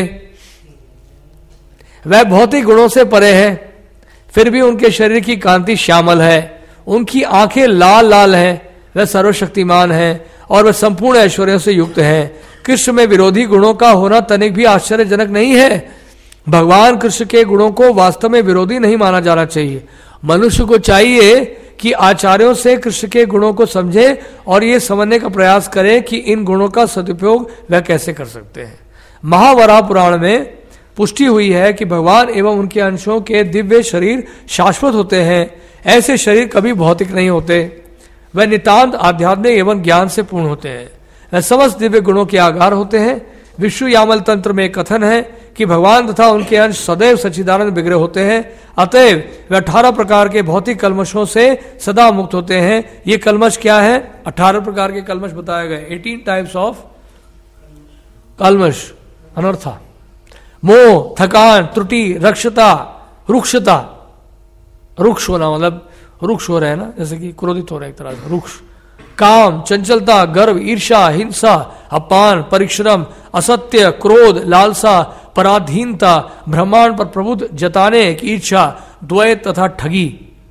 वह भौतिक गुणों से परे हैं, फिर भी उनके शरीर की कांति श्यामल है, उनकी आंखें लाल लाल हैं, वह सर्वशक्तिमान हैं और वह संपूर्ण ऐश्वर्यों से युक्त हैं। कृष्ण में विरोधी गुणों का होना तनिक भी आश्चर्यजनक नहीं है। भगवान कृष्ण के गुणों को वास्तव में विरोधी नहीं माना जाना चाहिए। मनुष्य को चाहिए कि आचार्यों से कृष्ण के गुणों को समझे और ये समझने का प्रयास करें कि इन गुणों का सदुपयोग वह कैसे कर सकते हैं। महावराह पुराण में पुष्टि हुई है कि भगवान एवं उनके अंशों के दिव्य शरीर शाश्वत होते हैं। ऐसे शरीर कभी भौतिक नहीं होते, वह नितांत आध्यात्मिक एवं ज्ञान से पूर्ण होते हैं। वह समस्त दिव्य गुणों के आधार होते हैं। विष्णु यामल तंत्र में कथन है कि भगवान तथा उनके अंश सदैव सच्चिदानंद विग्रह होते हैं, अतएव वे अठारह प्रकार के भौतिक कलमशों से सदा मुक्त होते हैं। ये कलमश क्या है? अठारह प्रकार के कलमश बताए गए, एटीन टाइप्स ऑफ कलमश, अनर्था, मोह, थकान, त्रुटि, रक्षता, रुक्षता, रुक्ष होना मतलब रुक्ष हो रहे हैं ना, जैसे कि क्रोधित हो रहे हैं एक तरह से, रुक्ष। काम, चंचलता, गर्व, ईर्ष्या, हिंसा, अपान, परिश्रम, असत्य, क्रोध, लालसा, पराधीनता, ब्रह्मांड पर प्रभुत्व जताने की इच्छा, द्वैत तथा ठगी।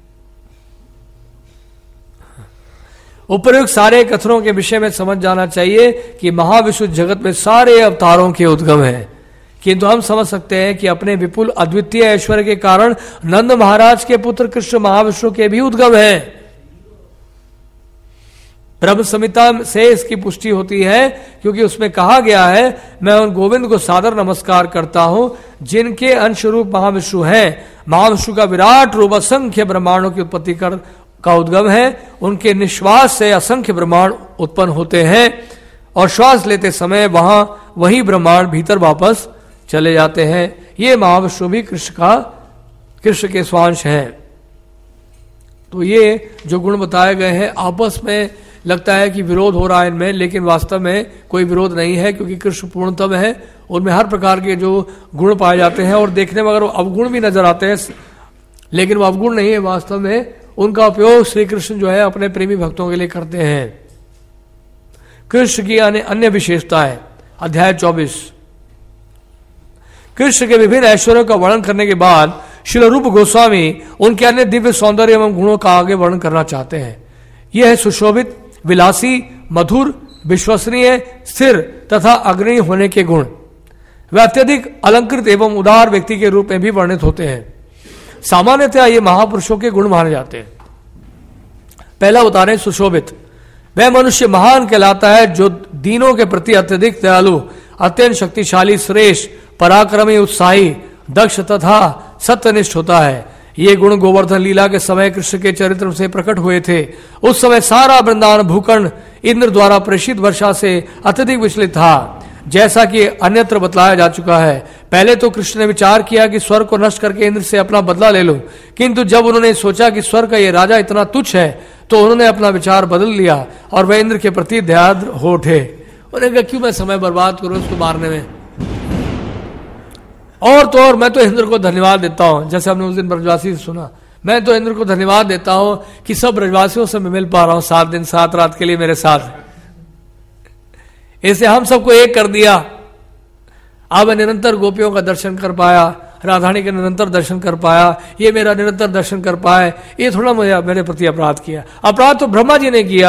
उपयुक्त सारे कथनों के विषय में समझ जाना चाहिए कि महाविश्व जगत में सारे अवतारों के उद्गम है, किंतु हम समझ सकते हैं कि अपने विपुल अद्वितीय ऐश्वर्य के कारण नंद महाराज के पुत्र कृष्ण महाविष्णु के भी उद्गम है। ब्रह्म संहिता से इसकी पुष्टि होती है, क्योंकि उसमें कहा गया है, मैं उन गोविंद को सादर नमस्कार करता हूं जिनके अंश रूप महाविष्णु हैं। महाविष्णु का विराट रूप असंख्य ब्रह्मांडों की उत्पत्ति कर का उद्गम है। उनके निश्वास से असंख्य ब्रह्मांड उत्पन्न होते हैं और श्वास लेते समय वहां वही ब्रह्मांड भीतर वापस चले जाते हैं। ये महाविष्णु भी कृष्ण का कृष्ण के स्वांश हैं। तो ये जो गुण बताए गए हैं, आपस में लगता है कि विरोध हो रहा है इनमें, लेकिन वास्तव में कोई विरोध नहीं है, क्योंकि कृष्ण पूर्णतम है। उनमें हर प्रकार के जो गुण पाए जाते हैं, और देखने में अगर वो अवगुण भी नजर आते हैं, लेकिन वो अवगुण नहीं है, वास्तव में उनका उपयोग श्री कृष्ण जो है अपने प्रेमी भक्तों के लिए करते हैं। कृष्ण की अन्य विशेषता है, अध्याय चौबीस। कृष्ण के विभिन्न ऐश्वर्यों का वर्णन करने के बाद श्रील रूप गोस्वामी उनके अन्य दिव्य सौंदर्य एवं गुणों का आगे वर्णन करना चाहते हैं। यह है सुशोभित, विलासी, मधुर, विश्वसनीय, स्थिर तथा अग्रणी होने के गुण। वे अत्यधिक अलंकृत एवं उदार व्यक्ति के रूप में भी वर्णित होते हैं। सामान्यतः ये महापुरुषों के गुण माने जाते हैं। पहला बता रहे हैं सुशोभित। वह मनुष्य महान कहलाता है जो दीनों के प्रति अत्यधिक दयालु, अत्यंत शक्तिशाली, श्रेष्ठ, पराक्रमी, उत्साही, दक्ष तथा सत्यनिष्ठ होता है। ये गुण गोवर्धन लीला के समय कृष्ण के चरित्र से प्रकट हुए थे। उस समय सारा वृंदावन भूखंड इंद्र द्वारा प्रेषित वर्षा से अत्यधिक विचलित था, जैसा कि अन्यत्र बतलाया जा चुका है। पहले तो कृष्ण ने विचार किया कि स्वर्ग को नष्ट करके इंद्र से अपना बदला ले लूं, किंतु जब उन्होंने सोचा कि स्वर्ग का ये राजा इतना तुच्छ है, तो उन्होंने अपना विचार बदल लिया और वह इंद्र के प्रति दयाद्र हो उठे। उन्होंने कहा, क्यों मैं समय बर्बाद करूं उसको मारने में, और तो और मैं तो इंद्र को धन्यवाद देता हूं। जैसे हमने उस दिन ब्रजवासी से सुना, मैं तो इंद्र को धन्यवाद देता हूं कि सब ब्रजवासियों से मैं मिल पा रहा हूं, सात दिन सात रात के लिए मेरे साथ। इसे हम सबको एक कर दिया। अब मैं निरंतर गोपियों का दर्शन कर पाया, राधारानी के निरंतर दर्शन कर पाया, ये मेरा निरंतर दर्शन कर पाए। ये थोड़ा मुझे मेरे प्रति अपराध किया। अपराध तो ब्रह्मा जी ने किया,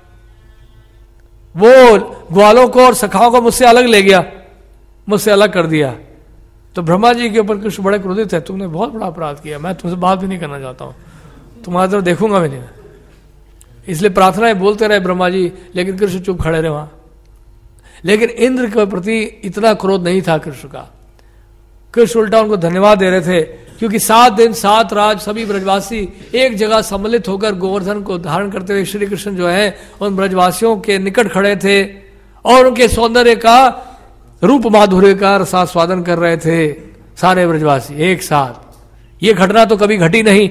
वो ग्वालों को और सखाओं को मुझसे अलग ले गया, मुझसे अलग कर दिया। तो ब्रह्मा जी के ऊपर कृष्ण बड़े क्रोधित है, तुमने बहुत बड़ा अपराध किया, मैं तुमसे बात भी नहीं करना चाहता हूं, तुम्हारी तरफ देखूंगा भी नहीं। इसलिए प्रार्थनाएं बोलते रहे ब्रह्मा जी, लेकिन कृष्ण चुप खड़े रहे वहां। लेकिन इंद्र के प्रति इतना क्रोध नहीं था कृष्ण का। कृष्ण उल्टा उनको धन्यवाद दे रहे थे, क्योंकि सात दिन सात रात सभी ब्रजवासी एक जगह सम्मिलित होकर गोवर्धन को धारण करते हुए श्री कृष्ण जो है उन ब्रजवासियों के निकट खड़े थे और उनके सौंदर्य का, रूप माधुर्य का रसास्वादन कर रहे थे। सारे ब्रजवासी एक साथ। ये घटना तो कभी घटी नहीं,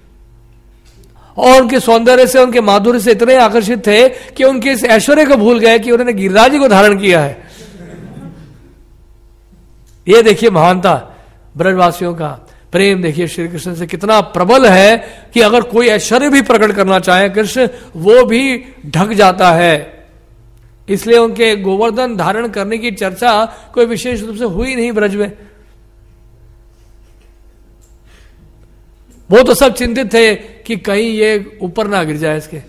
और उनके सौंदर्य से, उनके माधुर्य से इतने आकर्षित थे कि उनके इस ऐश्वर्य को भूल गए कि उन्होंने गिरिराज को धारण किया है। ये देखिए महानता, ब्रजवासियों का प्रेम देखिए श्री कृष्ण से कितना प्रबल है कि अगर कोई ऐश्वर्य भी प्रकट करना चाहे कृष्ण, वो भी ढक जाता है। इसलिए उनके गोवर्धन धारण करने की चर्चा कोई विशेष रूप से हुई नहीं ब्रज में। वो तो सब चिंतित थे कि कहीं ये ऊपर ना गिर जाए इसके,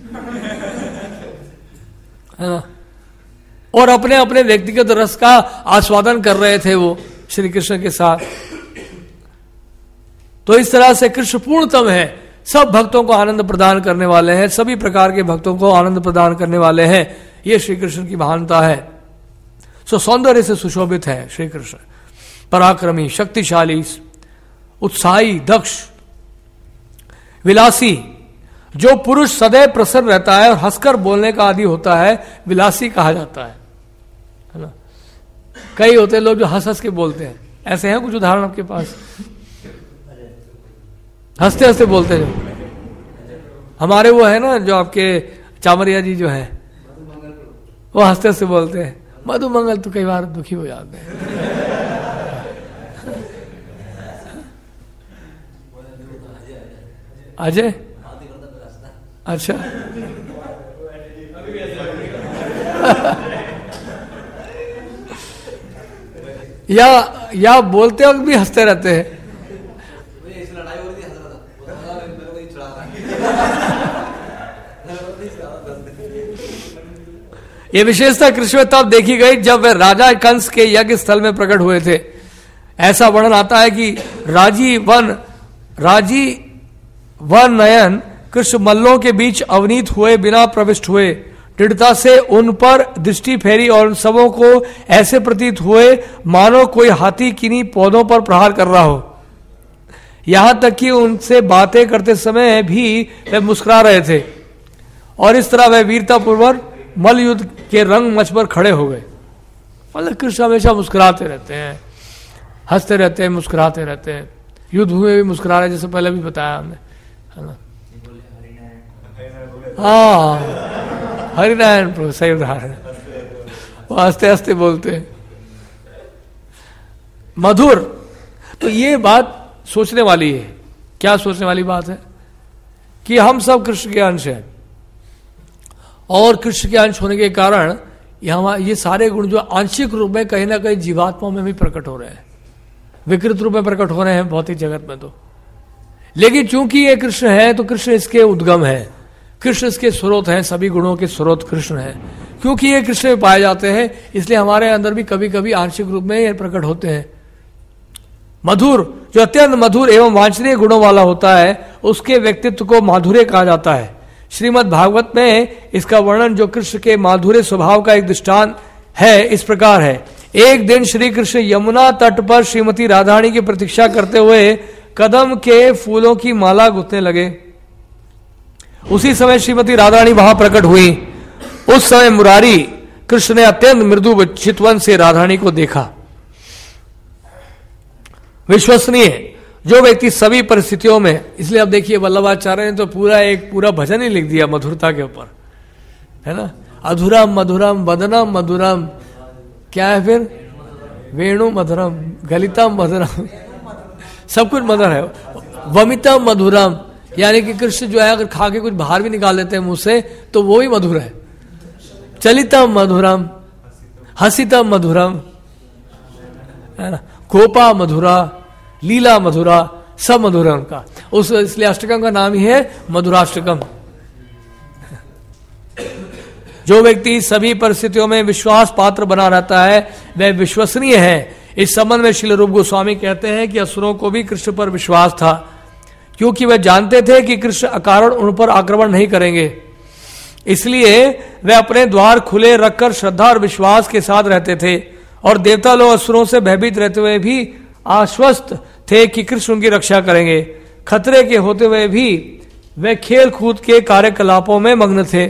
है ना। और अपने अपने व्यक्तिगत रस का आस्वादन कर रहे थे वो श्री कृष्ण के साथ। तो इस तरह से कृष्ण पूर्णतम है, सब भक्तों को आनंद प्रदान करने वाले हैं, सभी प्रकार के भक्तों को आनंद प्रदान करने वाले हैं। ये श्री कृष्ण की महानता है। सो सौंदर्य से सुशोभित है श्री कृष्ण, पराक्रमी, शक्तिशाली, उत्साही, दक्ष, विलासी। जो पुरुष सदैव प्रसन्न रहता है और हंसकर बोलने का आदी होता है, विलासी कहा जाता है, है ना। कई होते हैं लोग जो हंस हंस के बोलते हैं, ऐसे हैं कुछ उदाहरण आपके पास? हंसते हंसते बोलते हैं। हमारे वो है ना जो आपके चामरिया जी जो है, वो हंसते हंसते बोलते हैं। मधुमंगल तो कई बार दुखी हो जाते हैं। अजय, अच्छा या या बोलते वक्त भी हंसते रहते हैं। ये विशेषता कृष्ण में तब देखी गई जब वे राजा कंस के यज्ञ स्थल में प्रकट हुए थे। ऐसा वर्णन आता है कि राजी वन राजी वन नयन कृष्ण मल्लों के बीच अवनीत हुए बिना प्रविष्ट हुए, दृढ़ता से उन पर दृष्टि फेरी और उन सबों को ऐसे प्रतीत हुए मानो कोई हाथी किन्हीं पौधों पर प्रहार कर रहा हो। यहां तक कि उनसे बातें करते समय भी वे मुस्कुरा रहे थे और इस तरह वे वीरतापूर्वक मल्ल युद्ध के रंग मंच पर खड़े हो गए। मतलब कृष्ण हमेशा मुस्कुराते रहते हैं, हंसते रहते हैं, मुस्कुराते रहते हैं। युद्ध हुए भी मुस्कुरा रहे, जैसे पहले भी बताया हमने, है ना। हाँ, हरिनारायण प्रभु सही उदाहरण, वो हंसते हंसते बोलते हैं। मधुर, तो ये बात सोचने वाली है। क्या सोचने वाली बात है? कि हम सब कृष्ण के अंश हैं और कृष्ण के अंश होने के कारण यहाँ ये सारे गुण जो आंशिक रूप में कहीं ना कहीं जीवात्माओं में भी प्रकट हो रहे हैं, विकृत रूप में प्रकट हो रहे हैं भौतिक जगत में तो। लेकिन चूंकि ये कृष्ण है तो कृष्ण इसके उद्गम है, कृष्ण इसके स्रोत हैं, सभी गुणों के स्रोत कृष्ण है। क्योंकि ये कृष्ण में पाए जाते हैं इसलिए हमारे अंदर भी कभी कभी आंशिक रूप में ये प्रकट होते हैं। मधुर, जो अत्यंत मधुर एवं वांछनीय गुणों वाला होता है उसके व्यक्तित्व को माधुर्य कहा जाता है। श्रीमद् भागवत में इसका वर्णन जो कृष्ण के माधुर्य स्वभाव का एक दृष्टांत है इस प्रकार है। एक दिन श्री कृष्ण यमुना तट पर श्रीमती राधारानी की प्रतीक्षा करते हुए कदम के फूलों की माला गुथने लगे। उसी समय श्रीमती राधारानी वहां प्रकट हुई। उस समय मुरारी कृष्ण ने अत्यंत मृदु चितवन से राधारानी को देखा। विश्वसनीय, जो व्यक्ति सभी परिस्थितियों में, इसलिए अब देखिए वल्लभाचार्य ने तो पूरा एक पूरा भजन ही लिख दिया मधुरता के ऊपर, है ना। अधुरम मधुरम वदनम मधुरम, क्या है फिर? वेणु मधुरम, गलितम मधुरम, सब कुछ मधुर है। वमितम मधुरम, यानी कि कृष्ण जो है अगर खा के कुछ बाहर भी निकाल लेते हैं मुंह से तो वो ही मधुर है। चलितम मधुरम, हसितम मधुरम, है ना। गोपा मधुरा, लीला मधुरा, सब मधुर है उनका। उस इसलिए अष्टकम का नाम ही है मधुराष्टकम। जो व्यक्ति सभी परिस्थितियों में विश्वास पात्र बना रहता है वह विश्वसनीय है। इस संबंध में श्रील रूप गोस्वामी कहते हैं कि असुरों को भी कृष्ण पर विश्वास था क्योंकि वे जानते थे कि कृष्ण अकारण उन पर आक्रमण नहीं करेंगे। इसलिए वे अपने द्वार खुले रखकर श्रद्धा और विश्वास के साथ रहते थे और देवता लोग असुरों से भयभीत रहते हुए भी आश्वस्त थे कि कृष्ण उनकी रक्षा करेंगे। खतरे के होते हुए भी वे खेल कूद के कार्यकलापों में मग्न थे।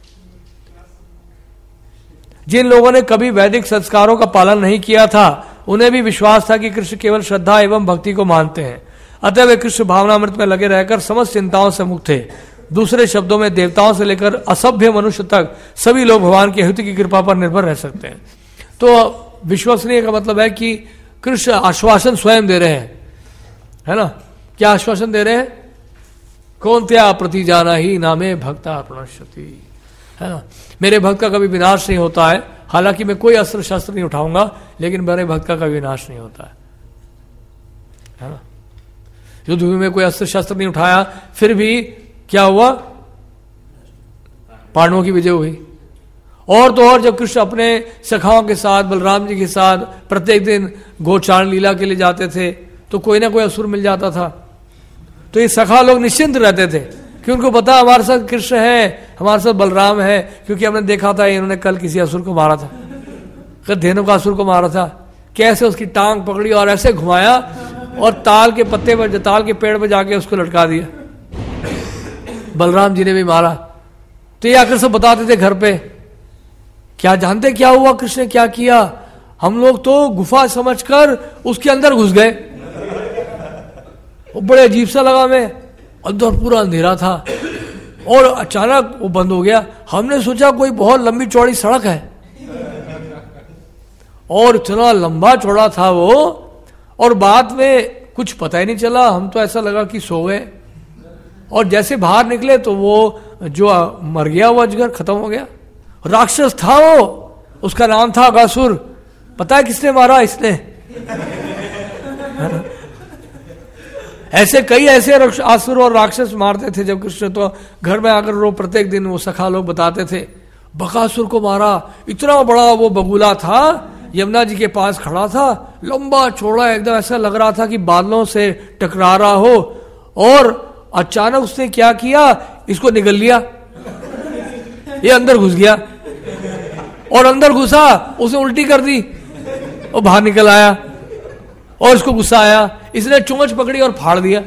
जिन लोगों ने कभी वैदिक संस्कारों का पालन नहीं किया था उन्हें भी विश्वास था कि कृष्ण केवल श्रद्धा एवं भक्ति को मानते हैं, अतः वे कृष्ण भावनामृत में लगे रहकर समस्त चिंताओं से मुक्त थे। दूसरे शब्दों में देवताओं से लेकर असभ्य मनुष्य तक सभी लोग भगवान की हित की कृपा पर निर्भर रह सकते हैं। तो विश्वसनीय का मतलब है कि कृष्ण आश्वासन स्वयं दे रहे हैं, है ना। क्या आश्वासन दे रहे हैं? कौन त्या प्रति जाना ही नामे भक्ता प्रणश्यति, है ना। मेरे भक्त का कभी विनाश नहीं होता है, हालांकि मैं कोई अस्त्र शस्त्र नहीं उठाऊंगा लेकिन मेरे भक्त का कभी विनाश नहीं होता है, है ना। युद्ध में कोई अस्त्र शस्त्र नहीं उठाया फिर भी क्या हुआ? पांडवों की विजय हुई। और तो और जब कृष्ण अपने सखाओं के साथ बलराम जी के साथ प्रत्येक दिन गोचारण लीला के लिए जाते थे तो कोई ना कोई असुर मिल जाता था। तो ये सखा लोग निश्चिंत रहते थे कि उनको पता हमारे साथ कृष्ण है, हमारे साथ बलराम है, क्योंकि हमने देखा था इन्होंने कल किसी असुर को मारा था, धेनु का असुर को मारा था। कैसे उसकी टांग पकड़ी और ऐसे घुमाया और ताल के पत्ते पर, ताल के पेड़ पर जाके उसको लटका दिया। बलराम जी ने भी मारा। तो ये आकर सब बताते थे घर पे। क्या जानते क्या हुआ, कृष्ण ने क्या किया? हम लोग तो गुफा समझकर उसके अंदर घुस गए। वो बड़े अजीब सा लगा, मैं अंदर पूरा अंधेरा था और अचानक वो बंद हो गया। हमने सोचा कोई बहुत लंबी चौड़ी सड़क है और इतना लंबा चौड़ा था वो, और बाद में कुछ पता ही नहीं चला। हम तो ऐसा लगा कि सो गए, और जैसे बाहर निकले तो वो जो मर गया वो अजगर खत्म हो गया। राक्षस था वो, उसका नाम था अगासुर। पता है किसने मारा? इसने। ऐसे कई ऐसे असुर और राक्षस मारते थे जब कृष्ण तो घर में आकर वो प्रत्येक दिन वो सखा लोग बताते थे बकासुर को मारा। इतना बड़ा वो बगुला था, यमुना जी के पास खड़ा था, लंबा चौड़ा एकदम, ऐसा लग रहा था कि बादलों से टकरा रहा हो। और अचानक उसने क्या किया, इसको निगल लिया, ये अंदर घुस गया और अंदर घुसा उसने उल्टी कर दी और बाहर निकल आया और इसको गुस्सा आया, इसने चोंच पकड़ी और फाड़ दिया।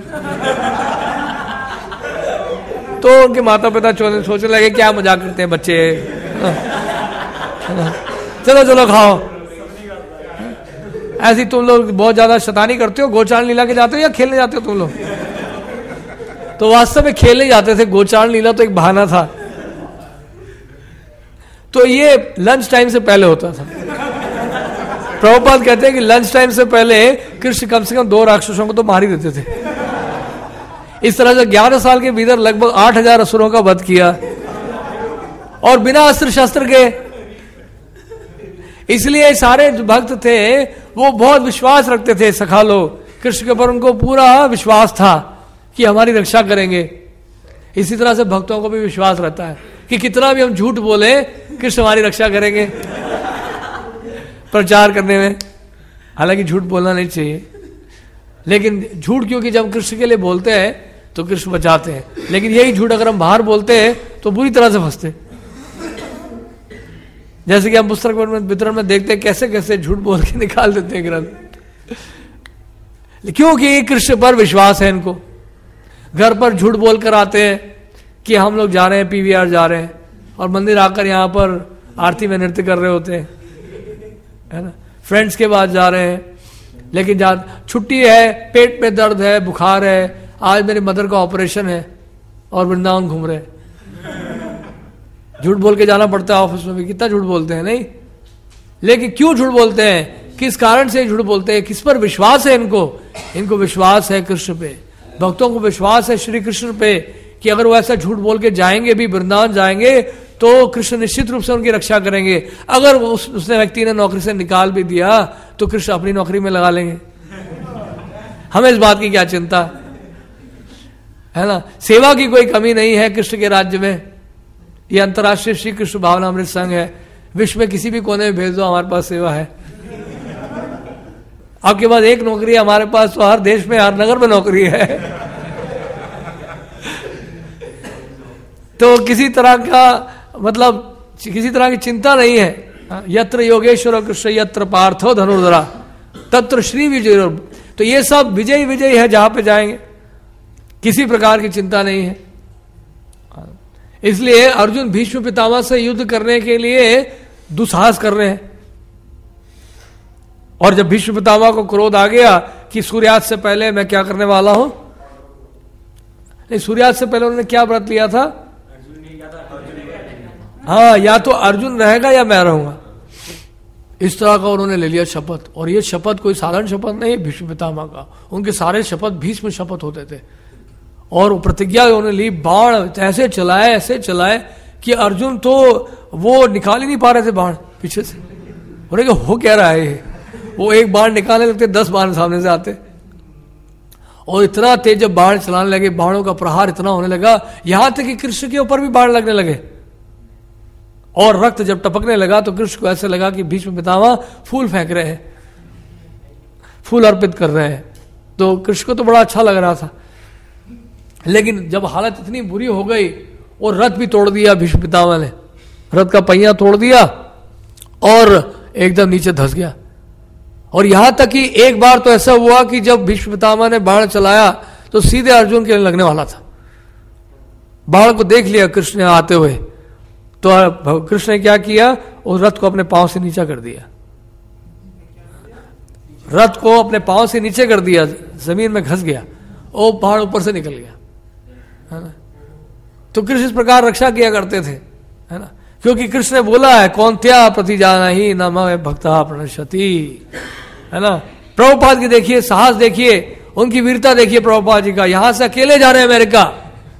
तो उनके माता पिता सोचने लगे क्या मजाक करते हैं बच्चे, चलो चलो खाओ। ऐसी तुम लोग बहुत ज्यादा शैतानी करते हो, गोचारण लीला के जाते हो या खेलने जाते हो तुम लोग? तो वास्तव में खेलने जाते थे, गोचारण लीला तो एक बहाना था। तो ये लंच टाइम से पहले होता था। प्रभुपाद कहते हैं कि लंच टाइम से पहले कृष्ण कम से कम दो राक्षसों को तो मार ही देते थे। इस तरह से ग्यारह साल के भीतर लगभग आठ हजार असुरों का वध किया और बिना अस्त्र शस्त्र के। इसलिए सारे जो भक्त थे वो बहुत विश्वास रखते थे, सखा लोग कृष्ण के ऊपर, उनको पूरा विश्वास था कि हमारी रक्षा करेंगे। इसी तरह से भक्तों को भी विश्वास रहता है कि कितना भी हम झूठ बोले कृष्ण हमारी रक्षा करेंगे प्रचार करने में। हालांकि झूठ बोलना नहीं चाहिए, लेकिन झूठ क्योंकि जब कृष्ण के लिए बोलते हैं तो कृष्ण बचाते हैं, लेकिन यही झूठ अगर हम बाहर बोलते हैं तो बुरी तरह से फंसते। जैसे कि हम पुस्तक वितरण में देखते हैं कैसे कैसे झूठ बोल के निकाल देते हैं ग्रंथ, क्योंकि कृष्ण पर विश्वास है इनको। घर पर झूठ बोल कर आते हैं कि हम लोग जा रहे हैं, पीवीआर जा रहे हैं, और मंदिर आकर यहाँ पर आरती में नृत्य कर रहे होते हैं, है ना, फ्रेंड्स के बाद जा रहे हैं। लेकिन जा छुट्टी है, पेट में दर्द है, बुखार है, आज मेरी मदर का ऑपरेशन है, और वृंदावन घूम रहे हैं। झूठ बोल के जाना पड़ता है ऑफिस में भी, कितना झूठ बोलते हैं नहीं। लेकिन क्यों झूठ बोलते हैं, किस कारण से झूठ बोलते हैं, किस पर विश्वास है इनको? इनको विश्वास है कृष्ण पे, भक्तों को विश्वास है श्री कृष्ण पे कि अगर वो ऐसा झूठ बोल के जाएंगे भी, वृंदावन जाएंगे, तो कृष्ण निश्चित रूप से उनकी रक्षा करेंगे। अगर उस उसने व्यक्ति ने नौकरी से निकाल भी दिया तो कृष्ण अपनी नौकरी में लगा लेंगे। हमें इस बात की क्या चिंता है ना। सेवा की कोई कमी नहीं है कृष्ण के राज्य में। ये अंतर्राष्ट्रीय श्री कृष्ण भावना अमृत संघ है, विश्व में किसी भी कोने में भेज दो, हमारे पास सेवा है। आपके पास एक नौकरी है, हमारे पास तो हर देश में, हर नगर में नौकरी है। तो किसी तरह का मतलब किसी तरह की चिंता नहीं है। यत्र योगेश्वर कृष्ण यत्र पार्थो धनुर्धरा तत्र श्री विजय। तो ये सब विजय विजय है जहां पे जाएंगे, किसी प्रकार की चिंता नहीं है। इसलिए अर्जुन भीष्म पितामह से युद्ध करने के लिए दुस्साहस कर रहे हैं। और जब भीष्म पितामह को क्रोध आ गया कि सूर्यास्त से पहले मैं क्या करने वाला हूं, नहीं, सूर्यास्त से पहले उन्होंने क्या व्रत लिया था? हाँ, या तो अर्जुन रहेगा या मैं रहूंगा, इस तरह का उन्होंने ले लिया शपथ। और ये शपथ कोई साधारण शपथ नहीं है भीष्म पितामह का, उनके सारे शपथ भीष्म शपथ होते थे। और प्रतिज्ञा उन्होंने ली, बाण ऐसे चलाए ऐसे चलाए कि अर्जुन तो वो निकाल ही नहीं पा रहे थे बाण पीछे से। बोले हो क्या रहा है ये, वो एक बाण निकालने लगते, दस बाण सामने से आते, और इतना तेज जब बाण चलाने लगे, बाणों का प्रहार इतना होने लगा, यहां तक कि कृष्ण के ऊपर भी बाण लगने लगे। और रक्त जब टपकने लगा तो कृष्ण को ऐसे लगा कि भीष्म पितामह फूल फेंक रहे हैं, फूल अर्पित कर रहे हैं। तो कृष्ण को तो बड़ा अच्छा लग रहा था। लेकिन जब हालत इतनी बुरी हो गई, और रथ भी तोड़ दिया भीष्म पितामह ने, रथ का पहिया तोड़ दिया और एकदम नीचे धंस गया। और यहां तक कि एक बार तो ऐसा हुआ कि जब भीष्म पितामह ने बाण चलाया तो सीधे अर्जुन के लगने वाला था। बाण को देख लिया कृष्ण ने आते हुए, तो कृष्ण ने क्या किया, उस रथ को अपने पांव से नीचा कर दिया, रथ को अपने पांव से नीचे कर दिया, जमीन में घस गया, और बाण ऊपर से निकल गया, है ना। तो कृष्ण इस प्रकार रक्षा किया करते थे, है ना, क्योंकि कृष्ण ने बोला है, कौन्त्या प्रति जाना ही न मैं भक्ता प्रणश्यति, है ना। प्रभुपाद की देखिए साहस, देखिए उनकी वीरता, देखिए प्रभुपाद जी का, यहां से अकेले जा रहे हैं अमेरिका,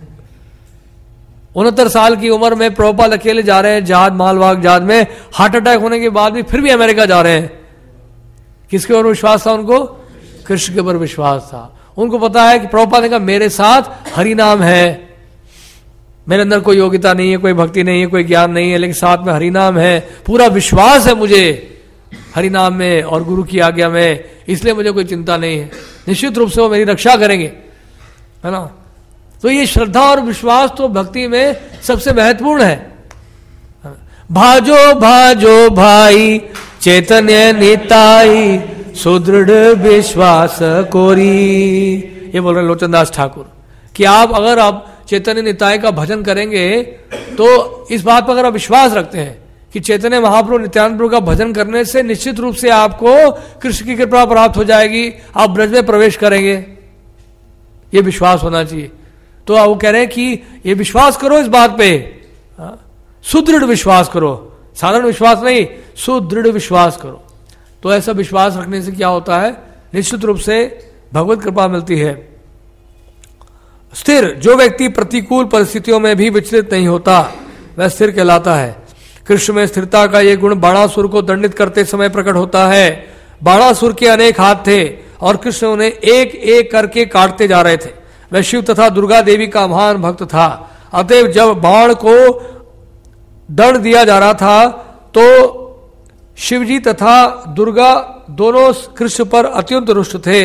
उनहत्तर साल की उम्र में प्रभुपाद अकेले जा रहे हैं जहाज, मालवाहक जहाज में, हार्ट अटैक होने के बाद भी फिर भी अमेरिका जा रहे हैं। किसके ऊपर विश्वास था उनको? कृष्ण के ऊपर विश्वास था। उनको पता है कि प्रभुपाद ने कहा मेरे साथ हरि नाम है, मेरे अंदर कोई योग्यता नहीं है, कोई भक्ति नहीं है, कोई ज्ञान नहीं है, लेकिन साथ में हरि नाम है, पूरा विश्वास है मुझे हरि नाम में और गुरु की आज्ञा में, इसलिए मुझे कोई चिंता नहीं है, निश्चित रूप से वो मेरी रक्षा करेंगे, है ना। तो ये श्रद्धा और विश्वास तो भक्ति में सबसे महत्वपूर्ण है। भाजो भाजो भाई चैतन्य निताई सुदृढ़ विश्वास कोरी, ये बोल रहे लोचन दास ठाकुर कि आप अगर आप चैतन्य निताय का भजन करेंगे तो इस बात पर अगर आप विश्वास रखते हैं कि चैतन्य महाप्रभु नित्यानंद प्रभु का भजन करने से निश्चित रूप से आपको कृष्ण की कृपा प्राप्त हो जाएगी, आप ब्रज में प्रवेश करेंगे, ये विश्वास होना चाहिए। तो वो कह रहे हैं कि ये विश्वास करो इस बात पे, सुदृढ़ विश्वास करो, साधारण विश्वास नहीं, सुदृढ़ विश्वास करो। तो ऐसा विश्वास रखने से क्या होता है? निश्चित रूप से भगवत कृपा मिलती है। स्थिर, जो व्यक्ति प्रतिकूल परिस्थितियों में भी विचलित नहीं होता वह स्थिर कहलाता है। कृष्ण में स्थिरता का ये गुण बाणासुर को दंडित करते समय प्रकट होता है। बाणासुर के अनेक हाथ थे और कृष्ण उन्हें एक एक करके काटते जा रहे थे। वह शिव तथा दुर्गा देवी का महान भक्त था, अतएव जब बाण को दंड दिया जा रहा था तो शिवजी तथा दुर्गा दोनों कृष्ण पर अत्यंत रुष्ट थे,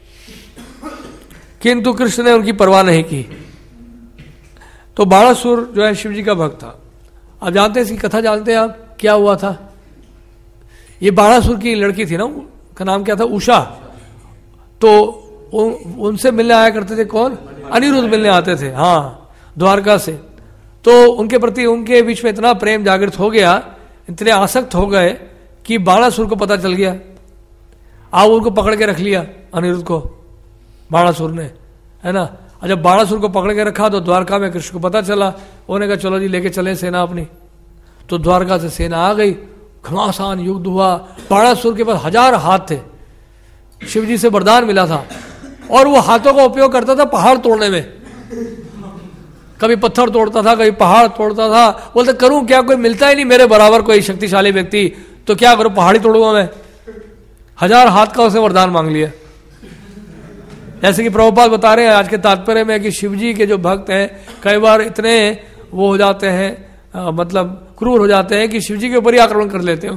किंतु कृष्ण ने उनकी परवाह नहीं की। तो बाणासुर जो है शिवजी का भक्त था। आप जानते हैं इसकी कथा, जानते हैं आप क्या हुआ था? ये बाणासुर की लड़की थी ना, उनका नाम क्या था? उषा। तो उनसे मिलने आया करते थे कौन? अनिरुद्ध मिलने आते थे, हाँ, द्वारका से। तो उनके प्रति उनके बीच में इतना प्रेम जागृत हो गया, इतने आसक्त हो गए कि बाणासुर को पता चल गया। आप उनको पकड़ के रख लिया अनिरुद्ध को, बाणासुर ने, है ना। और जब बाणासुर को पकड़ के रखा तो द्वारका में कृष्ण को पता चला, उन्होंने कहा चलो जी लेके चले सेना अपनी। तो द्वारका से सेना आ गई, घमासान युद्ध हुआ। बाणासुर के पास हजार हाथ थे, शिवजी से वरदान मिला था, और वो हाथों का उपयोग करता था पहाड़ तोड़ने में। कभी पत्थर तोड़ता था, कभी पहाड़ तोड़ता था। बोलते करूं क्या, कोई मिलता ही नहीं मेरे बराबर कोई शक्तिशाली व्यक्ति, तो क्या करूं, पहाड़ी तोड़ूंगा मैं। हजार हाथ का उसे वरदान मांग लिया। जैसे कि प्रभुपाद बता रहे हैं आज के तात्पर्य में कि शिवजी के जो भक्त हैं कई बार इतने वो हो जाते हैं, आ, मतलब क्रूर हो जाते हैं कि शिवजी के ऊपर ही आक्रमण कर लेते हो,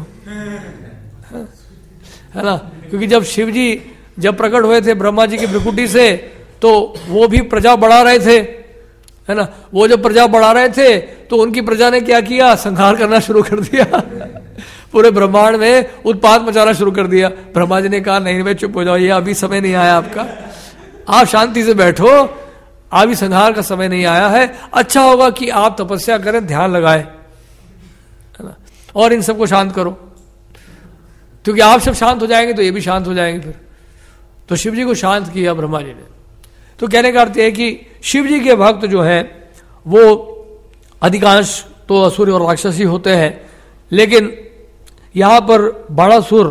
है ना। क्योंकि जब शिवजी जब प्रकट हुए थे ब्रह्मा जी की भ्रुकुटी से, तो वो भी प्रजा बढ़ा रहे थे, है ना। वो जब प्रजा बढ़ा रहे थे तो उनकी प्रजा ने क्या किया, संहार करना शुरू कर दिया। पूरे ब्रह्मांड में उत्पात मचाना शुरू कर दिया। ब्रह्मा जी ने कहा नहीं भाई चुप हो जाओ, ये अभी समय नहीं आया आपका, आप शांति से बैठो, अभी संहार का समय नहीं आया है। अच्छा होगा कि आप तपस्या करें, ध्यान लगाएं, है ना, और इन सबको शांत करो, क्योंकि आप सब शांत हो जाएंगे तो ये भी शांत हो जाएंगे फिर। तो शिव जी को शांत किया ब्रह्मा जी ने। तो कहने का अर्थ है कि शिव जी के भक्त जो हैं वो अधिकांश तो असुर और राक्षसी होते हैं, लेकिन यहां पर बाणासुर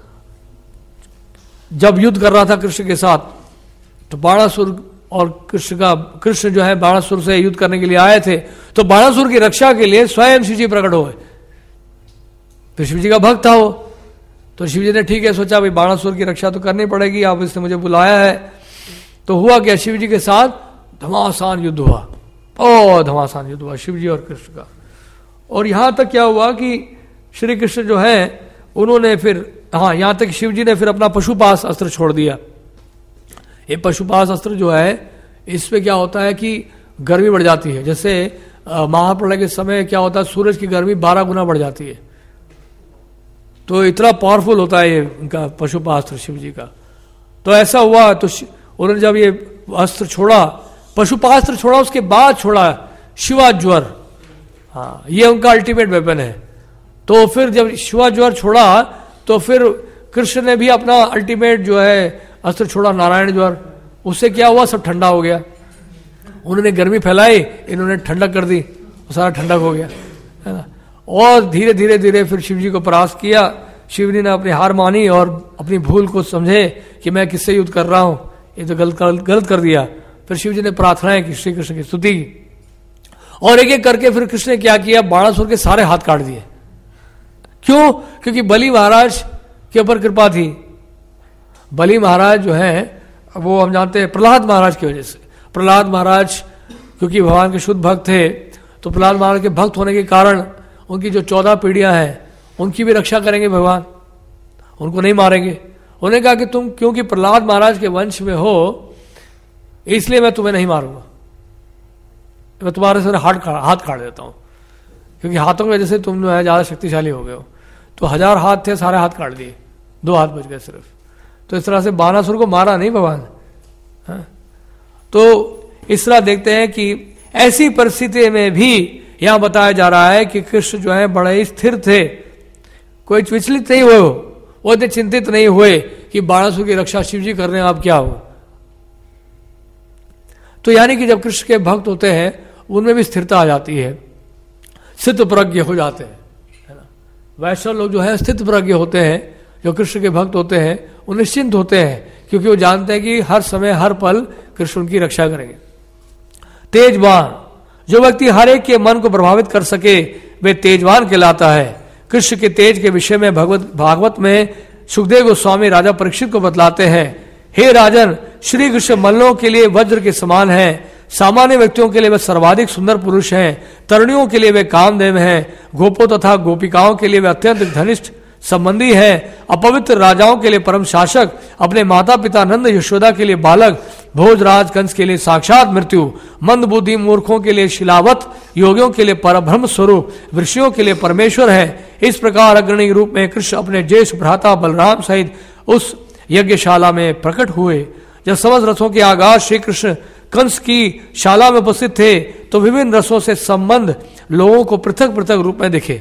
जब युद्ध कर रहा था कृष्ण के साथ, तो बाणासुर और कृष्ण का कृष्ण जो है बाणासुर से युद्ध करने के लिए आए थे। तो बाणासुर की रक्षा के लिए स्वयं शिव जी प्रकट हुए। तो शिव जी का भक्त था वो, तो शिव जी ने ठीक है सोचा भाई बाणासुर की रक्षा तो करनी पड़ेगी, आप इसने मुझे बुलाया है। तो हुआ क्या, शिव जी के साथ धमासान युद्ध हुआ, ओ धमासान युद्ध हुआ शिव जी और कृष्ण का। और यहां तक क्या हुआ कि श्री कृष्ण जो है उन्होंने फिर, हाँ, यहां तक शिव जी ने फिर अपना पशुपाश अस्त्र छोड़ दिया। ये पशुपाश अस्त्र जो है, इसमें क्या होता है कि गर्मी बढ़ जाती है। जैसे महाप्रलय के समय क्या होता है, सूरज की गर्मी बारह गुना बढ़ जाती है। तो इतना पावरफुल होता है ये उनका पशुपास्त्र शिव जी का। तो ऐसा हुआ, तो उन्होंने जब ये अस्त्र छोड़ा, पशुपास्त्र छोड़ा, उसके बाद छोड़ा शिवाज्वर, हाँ, ये उनका अल्टीमेट वेपन है। तो फिर जब शिवाज्वर छोड़ा तो फिर कृष्ण ने भी अपना अल्टीमेट जो है अस्त्र छोड़ा, नारायण ज्वर। उससे क्या हुआ, सब ठंडा हो गया। उन्होंने गर्मी फैलाई, इन्होंने ठंडक कर दी, सारा ठंडक हो गया, है ना। और धीरे धीरे धीरे फिर शिव जी को परास्त किया। शिव जी ने अपनी हार मानी और अपनी भूल को समझे कि मैं किससे युद्ध कर रहा हूं, ये तो गलत गलत कर दिया। फिर शिव जी ने प्रार्थनाएं की, श्री कृष्ण की स्तुति की। और एक एक करके फिर कृष्ण ने क्या किया, बाणासुर के सारे हाथ काट दिए। क्यों? क्योंकि बलि महाराज के ऊपर कृपा थी। बलि महाराज जो है वो हम जानते हैं प्रहलाद महाराज की वजह से। प्रहलाद महाराज क्योंकि भगवान के शुद्ध भक्त थे, तो प्रहलाद महाराज के भक्त होने के कारण उनकी जो चौदह पीढ़ियां हैं उनकी भी रक्षा करेंगे भगवान, उनको नहीं मारेंगे। उन्होंने कहा कि तुम क्योंकि प्रहलाद महाराज के वंश में हो इसलिए मैं तुम्हें नहीं मारूंगा, मैं तुम्हारे सारे हाथ काट हाथ काट देता हूं, क्योंकि हाथों की वजह से तुम जो है ज्यादा शक्तिशाली हो गए हो। तो हजार हाथ थे, सारे हाथ काट दिए, दो हाथ बच गए सिर्फ। तो इस तरह से बानासुर को मारा नहीं भगवान। हाँ? तो इस तरह देखते हैं कि ऐसी परिस्थिति में भी यहां बताया जा रहा है कि कृष्ण जो है बड़े ही स्थिर थे, कोई विचलित नहीं हुए, वो इतने चिंतित नहीं हुए कि बाणासुर की रक्षा शिव जी कर रहे हैं, आप क्या हो। तो यानी कि जब कृष्ण के भक्त होते हैं उनमें भी स्थिरता आ जाती है, स्थित प्रज्ञ हो जाते हैं, है ना। वैश्य लोग जो है स्थित प्रज्ञ होते हैं, जो कृष्ण के भक्त होते हैं वो निश्चिंत होते हैं, क्योंकि वो जानते हैं कि हर समय हर पल कृष्ण उनकी रक्षा करेंगे। तेजवान, जो व्यक्ति हर एक के मन को प्रभावित कर सके वे तेजवान कहलाता है। कृष्ण के तेज के विषय में भगवत भागवत में सुखदेव गोस्वामी राजा परीक्षित को बतलाते हैं, हे राजन, श्री कृष्ण मल्लों के लिए वज्र के समान हैं, सामान्य व्यक्तियों के लिए वे सर्वाधिक सुंदर पुरुष हैं, तरुणियों के लिए वे कामदेव हैं, गोपों तथा गोपिकाओं के लिए वे अत्यंत घनिष्ठ संबंधी हैं, अपवित्र राजाओं के लिए परम शासक, अपने माता पिता नंद यशोदा के लिए बालक, भोजराज कंस के लिए साक्षात मृत्यु, मंद बुद्धि मूर्खों के लिए शिलावत, योगियों के लिए परब्रह्म स्वरूप, ऋषियों के लिए परमेश्वर है। इस प्रकार अग्रणी रूप में कृष्ण अपने ज्येष्ठ भ्राता बलराम सहित उस यज्ञशाला में प्रकट हुए। जब समस्त रसों के आगाज श्री कृष्ण कंस की शाला में उपस्थित थे तो विभिन्न रसों से संबंध लोगों को पृथक पृथक रूप में दिखे।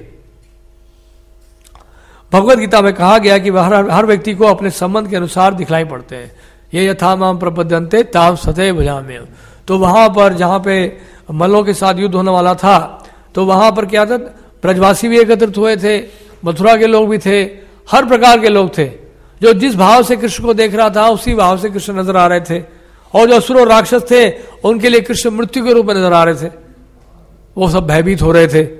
भगवत गीता में कहा गया कि हर, हर व्यक्ति को अपने संबंध के अनुसार दिखलाई पड़ते हैं। ये यथा माम प्रपद्यन्ते ताम सदैव भजाम्य। तो वहां पर जहां पे मल्लों के साथ युद्ध होने वाला था, तो वहां पर क्या था, ब्रजवासी भी एकत्रित हुए थे, मथुरा के लोग भी थे, हर प्रकार के लोग थे। जो जिस भाव से कृष्ण को देख रहा था उसी भाव से कृष्ण नजर आ रहे थे। और जो असुर और राक्षस थे उनके लिए कृष्ण मृत्यु के रूप में नजर आ रहे थे, वो सब भयभीत हो रहे थे।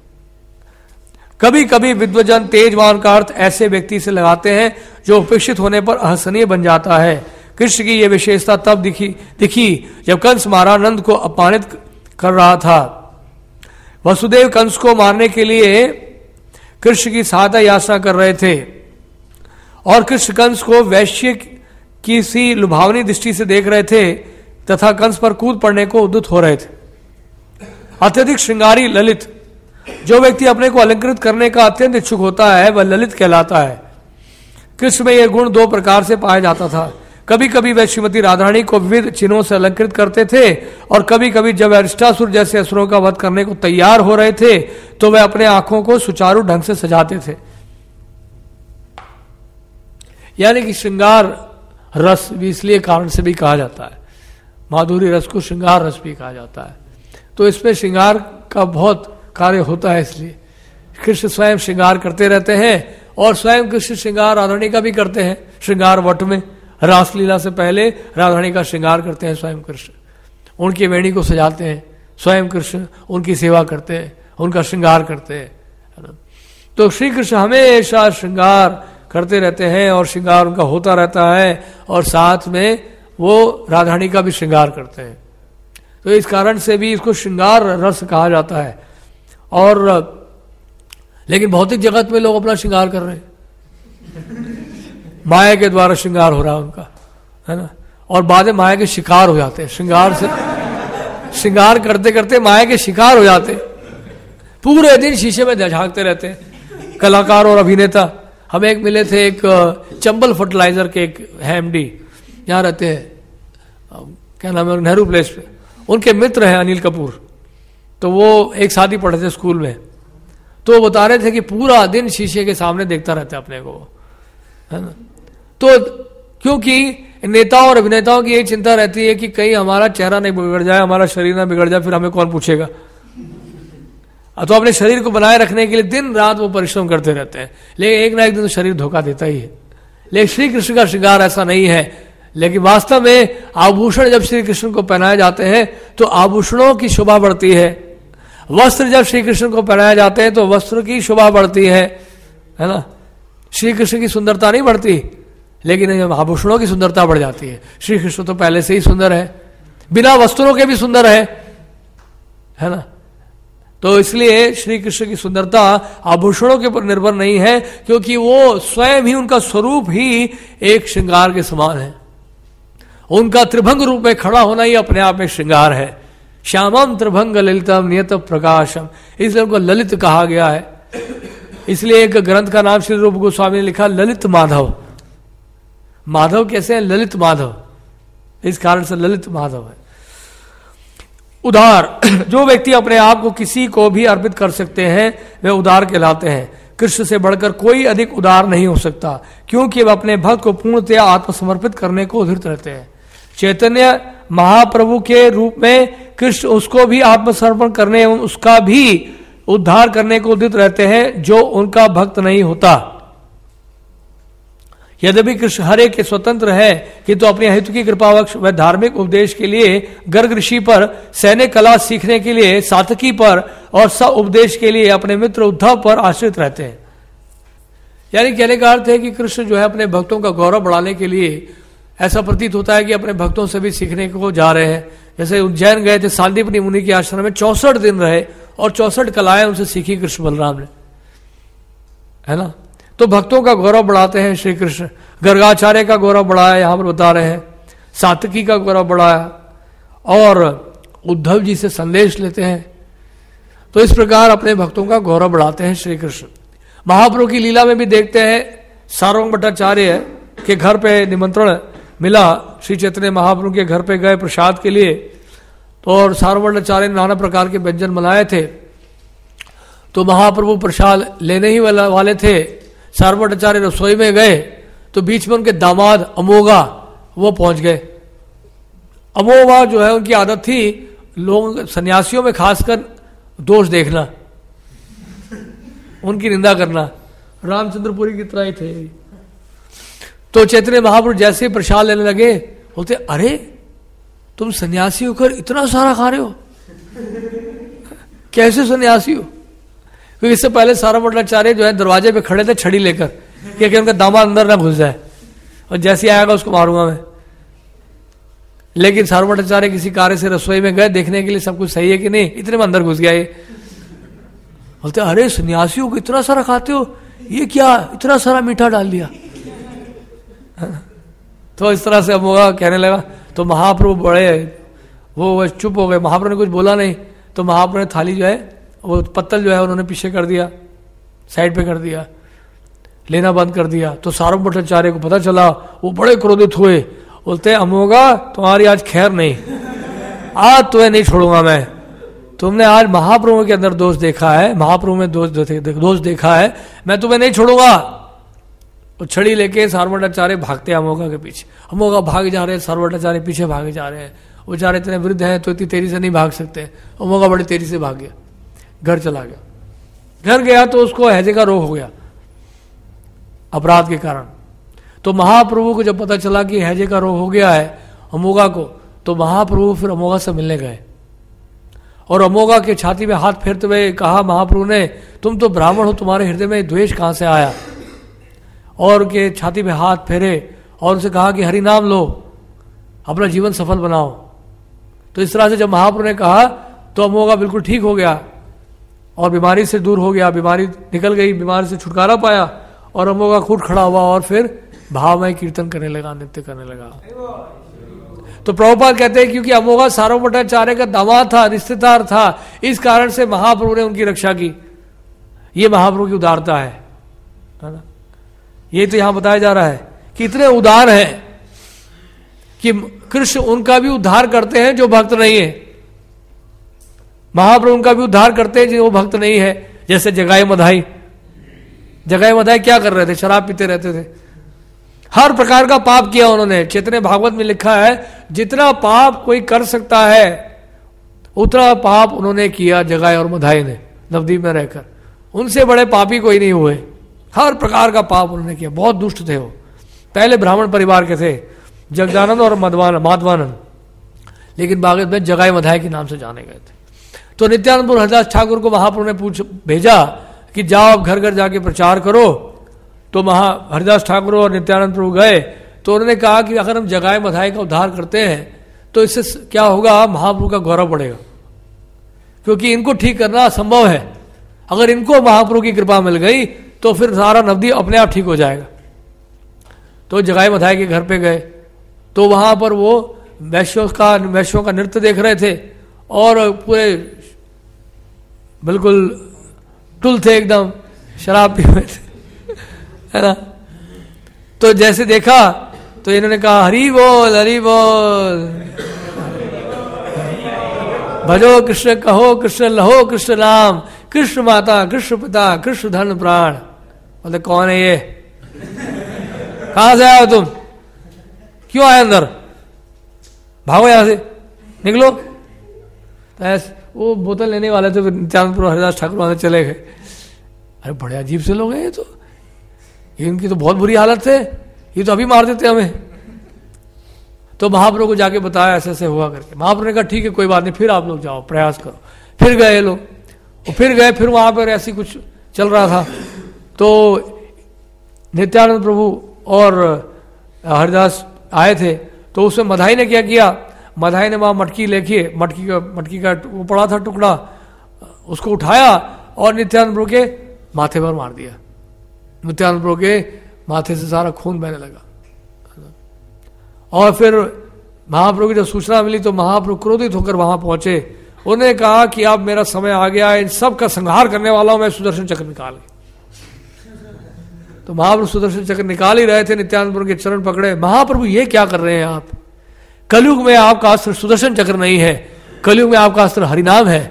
कभी कभी विद्वजन तेजवान का अर्थ ऐसे व्यक्ति से लगाते हैं जो उपेक्षित होने पर अहसनीय बन जाता है। कृष्ण की यह विशेषता तब दिखी दिखी जब कंस महारानंद को अपमानित कर रहा था। वसुदेव कंस को मारने के लिए कृष्ण की सहायता याचना कर रहे थे और कृष्ण कंस को वैश्य की सी लुभावनी दृष्टि से देख रहे थे तथा कंस पर कूद पड़ने को उद्युत हो रहे थे। अत्यधिक श्रृंगारी ललित, जो व्यक्ति अपने को अलंकृत करने का अत्यंत इच्छुक होता है वह ललित कहलाता है। कृष्ण में यह गुण दो प्रकार से पाया जाता था। कभी कभी वह श्रीमती राधारानी को विविध चिन्हों से अलंकृत करते थे और कभी कभी जब वह अरिष्टासुर जैसे असुरों का वध करने को तैयार हो रहे थे तो वह अपने आंखों को सुचारू ढंग से सजाते थे। यानी कि श्रृंगार रस भी इसलिए कारण से भी कहा जाता है, माधुरी रस को श्रृंगार रस भी कहा जाता है। तो इसमें श्रृंगार का बहुत कार्य होता है, इसलिए कृष्ण स्वयं श्रृंगार करते रहते हैं और स्वयं कृष्ण श्रृंगार राधारानी का भी करते हैं। श्रृंगार वट में रासलीला से पहले राधारानी का श्रृंगार करते हैं स्वयं कृष्ण, उनकी वेणी को सजाते हैं स्वयं कृष्ण, उनकी सेवा करते हैं, उनका श्रृंगार करते हैं, है ना। तो श्री कृष्ण हमेशा श्रृंगार करते रहते हैं और श्रृंगार उनका होता रहता है और साथ में वो राधारानी का भी श्रृंगार करते हैं। तो इस कारण से भी इसको श्रृंगार रस कहा जाता है। और लेकिन भौतिक जगत में लोग अपना श्रृंगार कर रहे हैं, माया के द्वारा श्रृंगार हो रहा है उनका, है ना। और बाद में माया के शिकार हो जाते हैं, श्रृंगार से श्रृंगार करते करते माया के शिकार हो जाते हैं, पूरे दिन शीशे में झांकते रहते हैं। कलाकार और अभिनेता हमें एक मिले थे, एक चंबल फर्टिलाइजर के एक है एमडी, यहाँ रहते हैं, क्या नाम है, नेहरू प्लेस पे। उनके मित्र हैं अनिल कपूर, तो वो एक साथ ही पढ़े थे स्कूल में। तो वो बता रहे थे कि पूरा दिन शीशे के सामने देखता रहता है अपने को, है ना। तो क्योंकि नेताओं और अभिनेताओं की यही चिंता रहती है कि कहीं हमारा चेहरा नहीं बिगड़ जाए, हमारा शरीर ना बिगड़ जाए, फिर हमें कौन पूछेगा। तो अपने शरीर को बनाए रखने के लिए दिन रात वो परिश्रम करते रहते हैं, लेकिन एक ना एक दिन तो शरीर धोखा देता ही है। लेकिन श्री कृष्ण का श्रृंगार ऐसा नहीं है, लेकिन वास्तव में आभूषण जब श्री कृष्ण को पहनाए जाते हैं तो आभूषणों की शोभा बढ़ती है, वस्त्र जब श्री कृष्ण को पहनाए जाते हैं तो वस्त्र की शोभा बढ़ती है, है ना। श्री कृष्ण की सुंदरता नहीं बढ़ती, लेकिन आभूषणों की सुंदरता बढ़ जाती है। श्री कृष्ण तो पहले से ही सुंदर है, बिना वस्त्रों के भी सुंदर है, है ना। तो इसलिए श्री कृष्ण की सुंदरता आभूषणों के ऊपर निर्भर नहीं है, क्योंकि वो स्वयं ही, उनका स्वरूप ही एक श्रृंगार के समान है। उनका त्रिभंग रूप में खड़ा होना ही अपने आप में श्रृंगार है। श्यामम त्रिभंग ललितम नियत प्रकाशम, इसलिए उनको ललित कहा गया है। इसलिए एक ग्रंथ का नाम श्री रूप गोस्वामी ने लिखा ललित माधव। माधव कैसे है? ललित माधव, इस कारण से ललित माधव है। उदार, जो व्यक्ति अपने आप को किसी को भी अर्पित कर सकते हैं वे उदार कहलाते हैं। कृष्ण से बढ़कर कोई अधिक उदार नहीं हो सकता, क्योंकि वे अपने भक्त को पूर्णतया आत्मसमर्पित करने को उद्यत रहते हैं। चैतन्य महाप्रभु के रूप में कृष्ण उसको भी आत्मसमर्पण करने एवं उसका भी उद्धार करने को उद्यत रहते हैं जो उनका भक्त नहीं होता। यद्यपि कृष्ण हर एक के स्वतंत्र है, किंतु तो अपनी हेतु की कृपावश वह धार्मिक उपदेश के लिए गर्ग ऋषि पर, सैनिक कला सीखने के लिए सातकी पर और स उपदेश के लिए अपने मित्र उद्धव पर आश्रित रहते हैं। यानी कहने का अर्थ है कि कृष्ण जो है अपने भक्तों का गौरव बढ़ाने के लिए, ऐसा प्रतीत होता है कि अपने भक्तों से भी सीखने को जा रहे हैं। जैसे उज्जैन गए थे, सांदीपनी मुनि के आश्रम में चौसठ दिन रहे और चौसठ कलाएं उनसे सीखी कृष्ण बलराम ने, है ना। तो भक्तों का गौरव बढ़ाते हैं श्री कृष्ण। गर्गाचार्य का गौरव बढ़ाया, यहां पर बता रहे हैं, सातकी का गौरव बढ़ाया और उद्धव जी से संदेश लेते हैं। तो इस प्रकार अपने भक्तों का गौरव बढ़ाते हैं श्री कृष्ण। महाप्रभु की लीला में भी देखते हैं, सार्वभौम भट्टाचार्य के घर पे निमंत्रण मिला, श्री चैतन्य महाप्रभु के घर पे गए प्रसाद के लिए, तो और सार्वभौम भट्टाचार्य ने नाना प्रकार के व्यंजन बनाए थे। तो महाप्रभु प्रसाद लेने ही वाले थे, सार्वभौम भट्टाचार्य रसोई में गए तो बीच में उनके दामाद अमोघा वो पहुंच गए। अमोघा जो है उनकी आदत थी लोग सन्यासियों में खासकर दोष देखना, उनकी निंदा करना, रामचंद्रपुरी की तरह ही थे। तो चैतन्य महाप्रभु जैसे ही प्रसाद लेने लगे, बोलते अरे तुम सन्यासी होकर इतना सारा खा रहे हो, कैसे सन्यासी हो? क्योंकि इससे पहले सार्वभौम भट्टाचार्य जो है दरवाजे पे खड़े थे छड़ी लेकर, क्योंकि उनका दामाद अंदर ना घुस जाए और जैसे ही आएगा उसको मारूंगा मैं। लेकिन सार्वभौम भट्टाचार्य किसी कार्य से रसोई में गए देखने के लिए सब कुछ सही है कि नहीं, इतने में अंदर घुस गया ये। बोलते अरे सन्यासियों को इतना सारा खाते हो, ये क्या इतना सारा मीठा डाल दिया। तो इस तरह से अब वो कहने लगा। तो महाप्रभु बड़े वो चुप हो गए, महाप्रभु ने कुछ बोला नहीं। तो महाप्रभु ने थाली जो है वो पत्तल जो है उन्होंने पीछे कर दिया, साइड पे कर दिया, लेना बंद कर दिया। तो सार्वभौम भट्टाचार्य को पता चला, वो बड़े क्रोधित हुए, बोलते अमोघा तुम्हारी आज खैर नहीं, आज तुम्हें नहीं छोड़ूंगा मैं। तुमने आज महाप्रभु के अंदर दोष देखा है, महाप्रभु में दोष दोष देखा है, मैं तुम्हें नहीं छोड़ूंगा। वो छड़ी लेके सार्वभौम भट्टाचार्य भागते अमोघा के पीछे, अमोघा भाग जा रहे हैं, सार्वभौम भट्टाचार्य पीछे भागे जा रहे हैं। वो जा रहे इतने वृद्ध हैं तो इतनी तेजी से नहीं भाग सकते, अमोघा बड़ी तेजी से भाग गया, घर चला गया। घर गया तो उसको हैजे का रोग हो गया अपराध के कारण। तो महाप्रभु को जब पता चला कि हैजे का रोग हो गया है अमोघा को, तो महाप्रभु फिर अमोघा से मिलने गए और अमोघा के छाती में हाथ फेरते हुए कहा महाप्रभु ने, तुम तो ब्राह्मण हो, तुम्हारे हृदय में द्वेष कहां से आया? और उनके छाती में हाथ फेरे और उनसे कहा कि हरि नाम लो, अपना जीवन सफल बनाओ। तो इस तरह से जब महाप्रभु ने कहा तो अमोघा बिल्कुल ठीक हो गया और बीमारी से दूर हो गया, बीमारी निकल गई, बीमारी से छुटकारा पाया और अमोघा खुद खड़ा हुआ और फिर भावमय कीर्तन करने लगा, नृत्य करने लगा। तो प्रभुपाद कहते हैं क्योंकि अमोघा सार्वभौम भट्टाचार्य का दामाद था, रिश्तेदार था, इस कारण से महाप्रभु ने उनकी रक्षा की। ये महाप्रभु की उदारता है, है ना। ये तो यहां बताया जा रहा है कि इतने उदार हैं कि कृष्ण उनका भी उद्धार करते हैं जो भक्त नहीं है, महाप्रभु उनका भी उद्धार करते हैं जो भक्त नहीं है। जैसे जगाई मधाई, जगाई मधाई क्या कर रहे थे? शराब पीते रहते थे, हर प्रकार का पाप किया उन्होंने। चैतन्य भागवत में लिखा है जितना पाप कोई कर सकता है उतना पाप उन्होंने किया जगाई और मधाई ने नवद्वीप में रहकर। उनसे बड़े पापी कोई नहीं हुए, हर प्रकार का पाप उन्होंने किया, बहुत दुष्ट थे वो। पहले ब्राह्मण परिवार के थे, जगदानंद और मधवानंद माधवानंद, लेकिन बाद में जगाई मधाई के नाम से जाने गए थे। तो नित्यानंद हरिदास ठाकुर को महाप्रभु ने पूछ भेजा कि जाओ आप घर घर जाके प्रचार करो। तो महा हरिदास ठाकुर और नित्यानंद प्रभु गए तो उन्होंने कहा कि अगर हम जगाए मधाई का उद्धार करते हैं तो इससे क्या होगा, महाप्रभु का गौरव बढ़ेगा, क्योंकि इनको ठीक करना असंभव है। अगर इनको महाप्रभु की कृपा मिल गई तो फिर सारा नवद्वीप अपने आप ठीक हो जाएगा। तो जगाए मधाई के घर पे गए तो वहां पर वो वैश्यों का वैश्यों का नृत्य देख रहे थे और पूरे बिल्कुल टुल थे, एकदम शराब पी हुए थे, है ना। तो जैसे देखा तो इन्होंने कहा हरि बोल हरि बोल, भजो कृष्ण कहो कृष्ण लहो कृष्ण नाम, कृष्ण माता कृष्ण पिता कृष्ण धन प्राण। बोले कौन है ये, कहां से आए हो तुम, क्यों आए अंदर, भागो यहां से, निकलो। तो ऐसे वो बोतल लेने वाले थे, नित्यानंद हरिदास ठाकुर वहां से चले गए। अरे बड़े अजीब से लोग हैं ये, तो इनकी तो बहुत बुरी हालत है, ये तो अभी मार देते हमें। तो महाप्रभु को जाके बताया ऐसे ऐसे हुआ करके। महाप्रभु ने कहा ठीक है कोई बात नहीं, फिर आप लोग जाओ प्रयास करो। फिर गए लोग, वो फिर गए, फिर वहां पर ऐसी कुछ चल रहा था। तो नित्यानंद प्रभु और हरिदास आए थे तो उसमें मधाई ने क्या किया, मधाई ने वहां मटकी लेके, मटकी का मटकी का वो पड़ा था टुकड़ा, उसको उठाया और नित्यानंद प्रभु के माथे पर मार दिया। नित्यानंद प्रभु के माथे से सारा खून बहने लगा। और फिर महाप्रभु की जब सूचना मिली तो महाप्रभु क्रोधित होकर वहां पहुंचे। उन्होंने कहा कि अब मेरा समय आ गया है, इन सब का संहार करने वाला हूं मैं, सुदर्शन चक्र निकाल। तो महाप्रभु सुदर्शन चक्र निकाल ही रहे थे, नित्यानंद प्रभु के चरण पकड़े। महाप्रभु ये क्या कर रहे हैं आप, कलयुग में आपका अस्त्र सुदर्शन चक्र नहीं है, कलयुग में आपका अस्त्र हरिनाम है।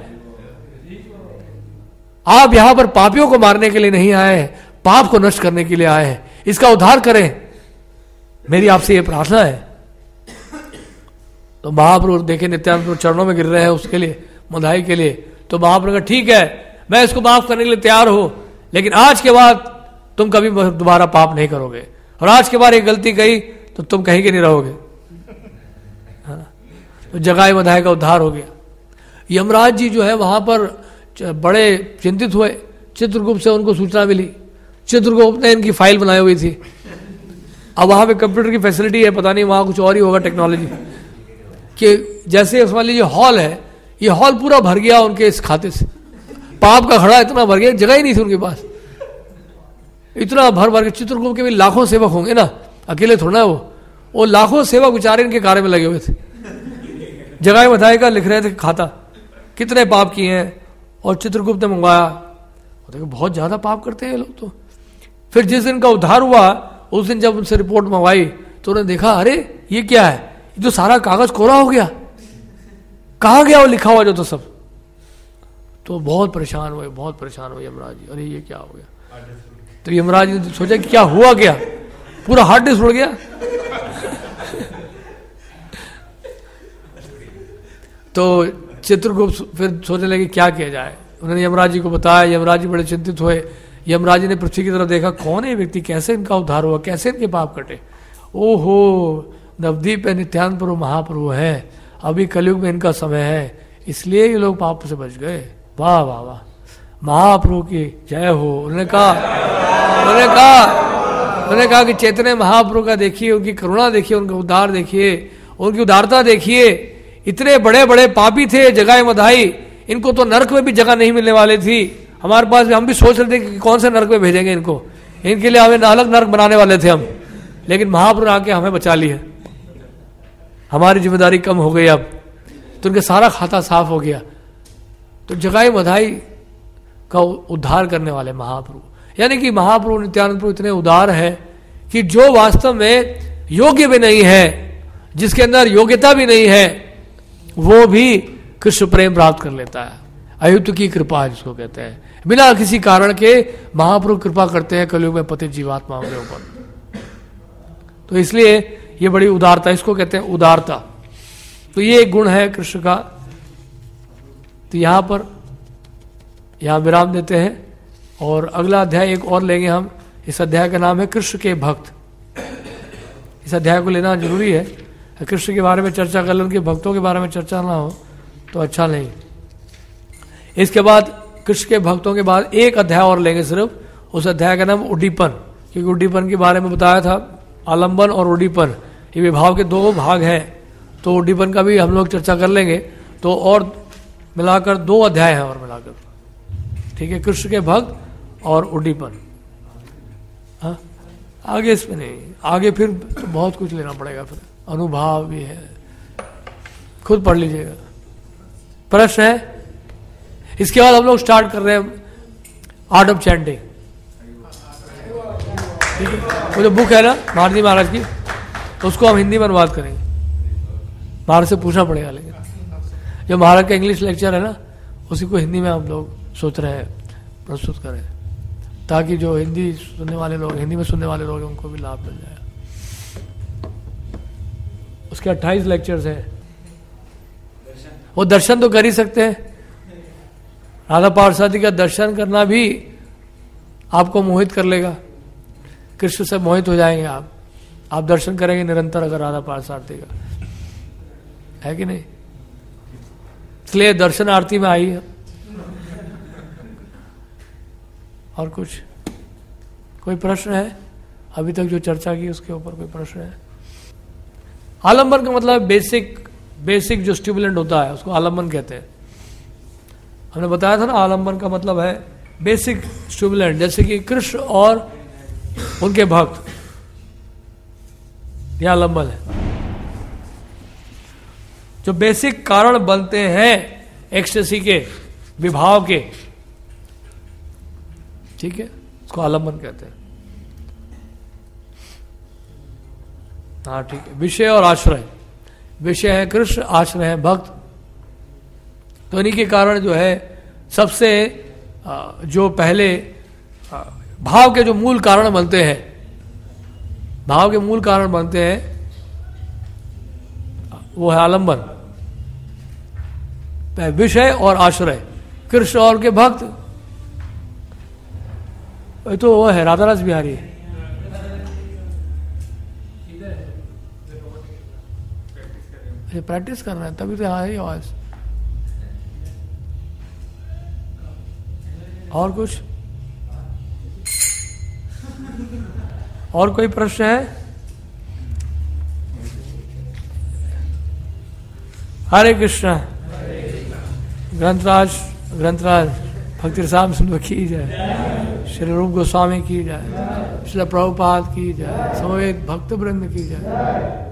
आप यहां पर पापियों को मारने के लिए नहीं आए हैं, पाप को नष्ट करने के लिए आए हैं, इसका उद्धार करें, मेरी आपसे यह प्रार्थना है। तो महाप्रभु देखे नित्यानंद प्रभु चरणों में गिर रहे हैं उसके लिए, मधाई के लिए। तो महाप्रभु कहा ठीक है मैं इसको माफ करने के लिए तैयार हूं, लेकिन आज के बाद तुम कभी दोबारा पाप नहीं करोगे, और आज के बाद एक गलती कही तो तुम कहीं के नहीं रहोगे। तो जगाए मधाई का उद्धार हो गया। यमराज जी जो है वहां पर बड़े चिंतित हुए। चित्रगुप्त से उनको सूचना मिली, चित्रगुप्त ने इनकी फाइल बनाई हुई थी। अब वहां पे कंप्यूटर की फैसिलिटी है, पता नहीं वहां कुछ और ही होगा टेक्नोलॉजी, कि जैसे मान लीजिए हॉल है, ये हॉल पूरा भर गया उनके इस खाते से, पाप का खड़ा इतना भर गया, जगह ही नहीं थी उनके पास, इतना भर भर के। चित्रगुप्त के भी लाखों सेवक होंगे ना, अकेले थोड़ा है वो वो लाखों सेवक बेचारे इनके कार्य में लगे हुए थे। जगाए मधाई का लिख रहे थे खाता, कितने पाप किए हैं, और चित्रगुप्त ने मंगवाया। देखो बहुत ज्यादा पाप करते हैं लोग। तो फिर जिस दिन का उद्धार हुआ उस दिन जब उनसे रिपोर्ट मंगवाई तो उन्होंने देखा अरे ये क्या है, ये तो सारा कागज कोरा हो गया, कहां गया वो लिखा हुआ जो तो सब। तो बहुत परेशान हुए, बहुत परेशान हुए यमराज जी, अरे ये क्या हो गया। तो यमराज ने सोचा कि क्या हुआ, क्या पूरा हार्ड डिस्क उड़ गया। तो चित्रगुप्त फिर सोचने लगे क्या किया जाए। उन्होंने यमराज जी को बताया, यमराज जी बड़े चिंतित हुए। यमराज जी ने पृथ्वी की तरफ देखा, कौन है व्यक्ति, कैसे इनका उद्धार हुआ, कैसे इनके पाप कटे। ओहो नवद्वीप पे नित्यानंद प्रभु महाप्रभु है, अभी कलयुग में इनका समय है, इसलिए ये लोग पाप से बच गए। वाह वाह वाह, महाप्रभु की जय हो। उन्होंने कहा उन्होंने कहा उन्होंने कहा कि चैतन्य महाप्रभु का देखिए, उनकी करुणा देखिए, उनका उद्धार देखिए, उनकी उदारता देखिए। इतने बड़े बड़े पापी थे जगाए मधाई, इनको तो नरक में भी जगह नहीं मिलने वाली थी। हमारे पास भी, हम भी सोच रहे थे कि कौन से नरक में भेजेंगे इनको, इनके लिए हमें अलग नरक बनाने वाले थे हम, लेकिन महाप्रभु आके हमें बचा लिया, हमारी जिम्मेदारी कम हो गई अब, तो उनका सारा खाता साफ हो गया। तो जगाए मधाई का उद्धार करने वाले महाप्रभु, यानी कि महाप्रभु नित्यानंद प्रभु इतने उदार है कि जो वास्तव में योग्य भी नहीं है, जिसके अंदर योग्यता भी नहीं है, वो भी कृष्ण प्रेम प्राप्त कर लेता है। अयुक्त की कृपा जिसको कहते हैं, बिना किसी कारण के महाप्रभु कृपा करते हैं कलयुग में पतित जीवात्माओं के ऊपर। तो इसलिए ये बड़ी उदारता, इसको कहते हैं उदारता। तो ये एक गुण है कृष्ण का। तो यहां पर यहां विराम देते हैं और अगला अध्याय एक और लेंगे हम। इस अध्याय का नाम है कृष्ण के भक्त। इस अध्याय को लेना जरूरी है, कृष्ण के बारे में चर्चा कर ले, उनके भक्तों के बारे में चर्चा ना हो तो अच्छा नहीं। इसके बाद कृष्ण के भक्तों के बाद एक अध्याय और लेंगे सिर्फ, उस अध्याय का नाम उड्डीपन, क्योंकि उड्डीपन के बारे में बताया था, आलंबन और उड्डीपन ये विभाव के दो भाग हैं, तो उड्डीपन का भी हम लोग चर्चा कर लेंगे। तो और मिलाकर दो अध्याय हैं और मिलाकर, ठीक है, कृष्ण के भक्त और उड्डीपन। हाँ, आगे इसमें नहीं, आगे फिर तो बहुत कुछ लेना पड़ेगा, फिर अनुभाव भी है, खुद पढ़ लीजिएगा। प्रश्न है? इसके बाद हम लोग स्टार्ट कर रहे हैं आर्ट ऑफ चैंटिंग, ठीक है। वो जो बुक है ना भारती महाराज की, तो उसको हम हिंदी में अनुवाद करेंगे, महाराज से पूछना पड़ेगा, लेकिन जो महाराज का इंग्लिश लेक्चर है ना, उसी को हिंदी में हम लोग सोच रहे हैं प्रस्तुत करें, ताकि जो हिंदी सुनने वाले लोग, हिंदी में सुनने वाले लोग, उनको भी लाभ मिल जाए। उसके अट्ठाईस लेक्चर्स हैं, वो दर्शन तो कर ही सकते हैं। राधा पार्षदी का दर्शन करना भी आपको मोहित कर लेगा, कृष्ण से मोहित हो जाएंगे आप आप दर्शन करेंगे निरंतर अगर राधा पार्षदी का, है कि नहीं? इसलिए दर्शन आरती में आई है। और कुछ कोई प्रश्न है अभी तक जो चर्चा की उसके ऊपर कोई प्रश्न है? आलंबन का मतलब बेसिक बेसिक जो स्टिमुलेंट होता है उसको आलंबन कहते हैं। हमने बताया था ना, आलंबन का मतलब है बेसिक स्टिमुलेंट, जैसे कि कृष्ण और उनके भक्त, यह आलंबन है। जो बेसिक कारण बनते हैं एक्सटेसी के, विभाव के, ठीक है, उसको आलंबन कहते हैं। हाँ ठीक है। विषय और आश्रय, विषय है कृष्ण, आश्रय है भक्त। तो इन्हीं के कारण जो है सबसे जो पहले भाव के जो मूल कारण बनते हैं, भाव के मूल कारण बनते हैं वो है आलंबन, विषय और आश्रय, कृष्ण और के भक्त। तो वो है राधा रस बिहारी है। प्रैक्टिस कर रहे हैं तभी तो यहाँ है आवाज। और कुछ, और कोई प्रश्न है? हरे कृष्णा। ग्रंथराज ग्रंथराज भक्ति रसाम सिंधु की जाए, श्री रूप गोस्वामी की जाए, श्री प्रभुपाद की जाए, समवेत भक्त वृंद की जाए।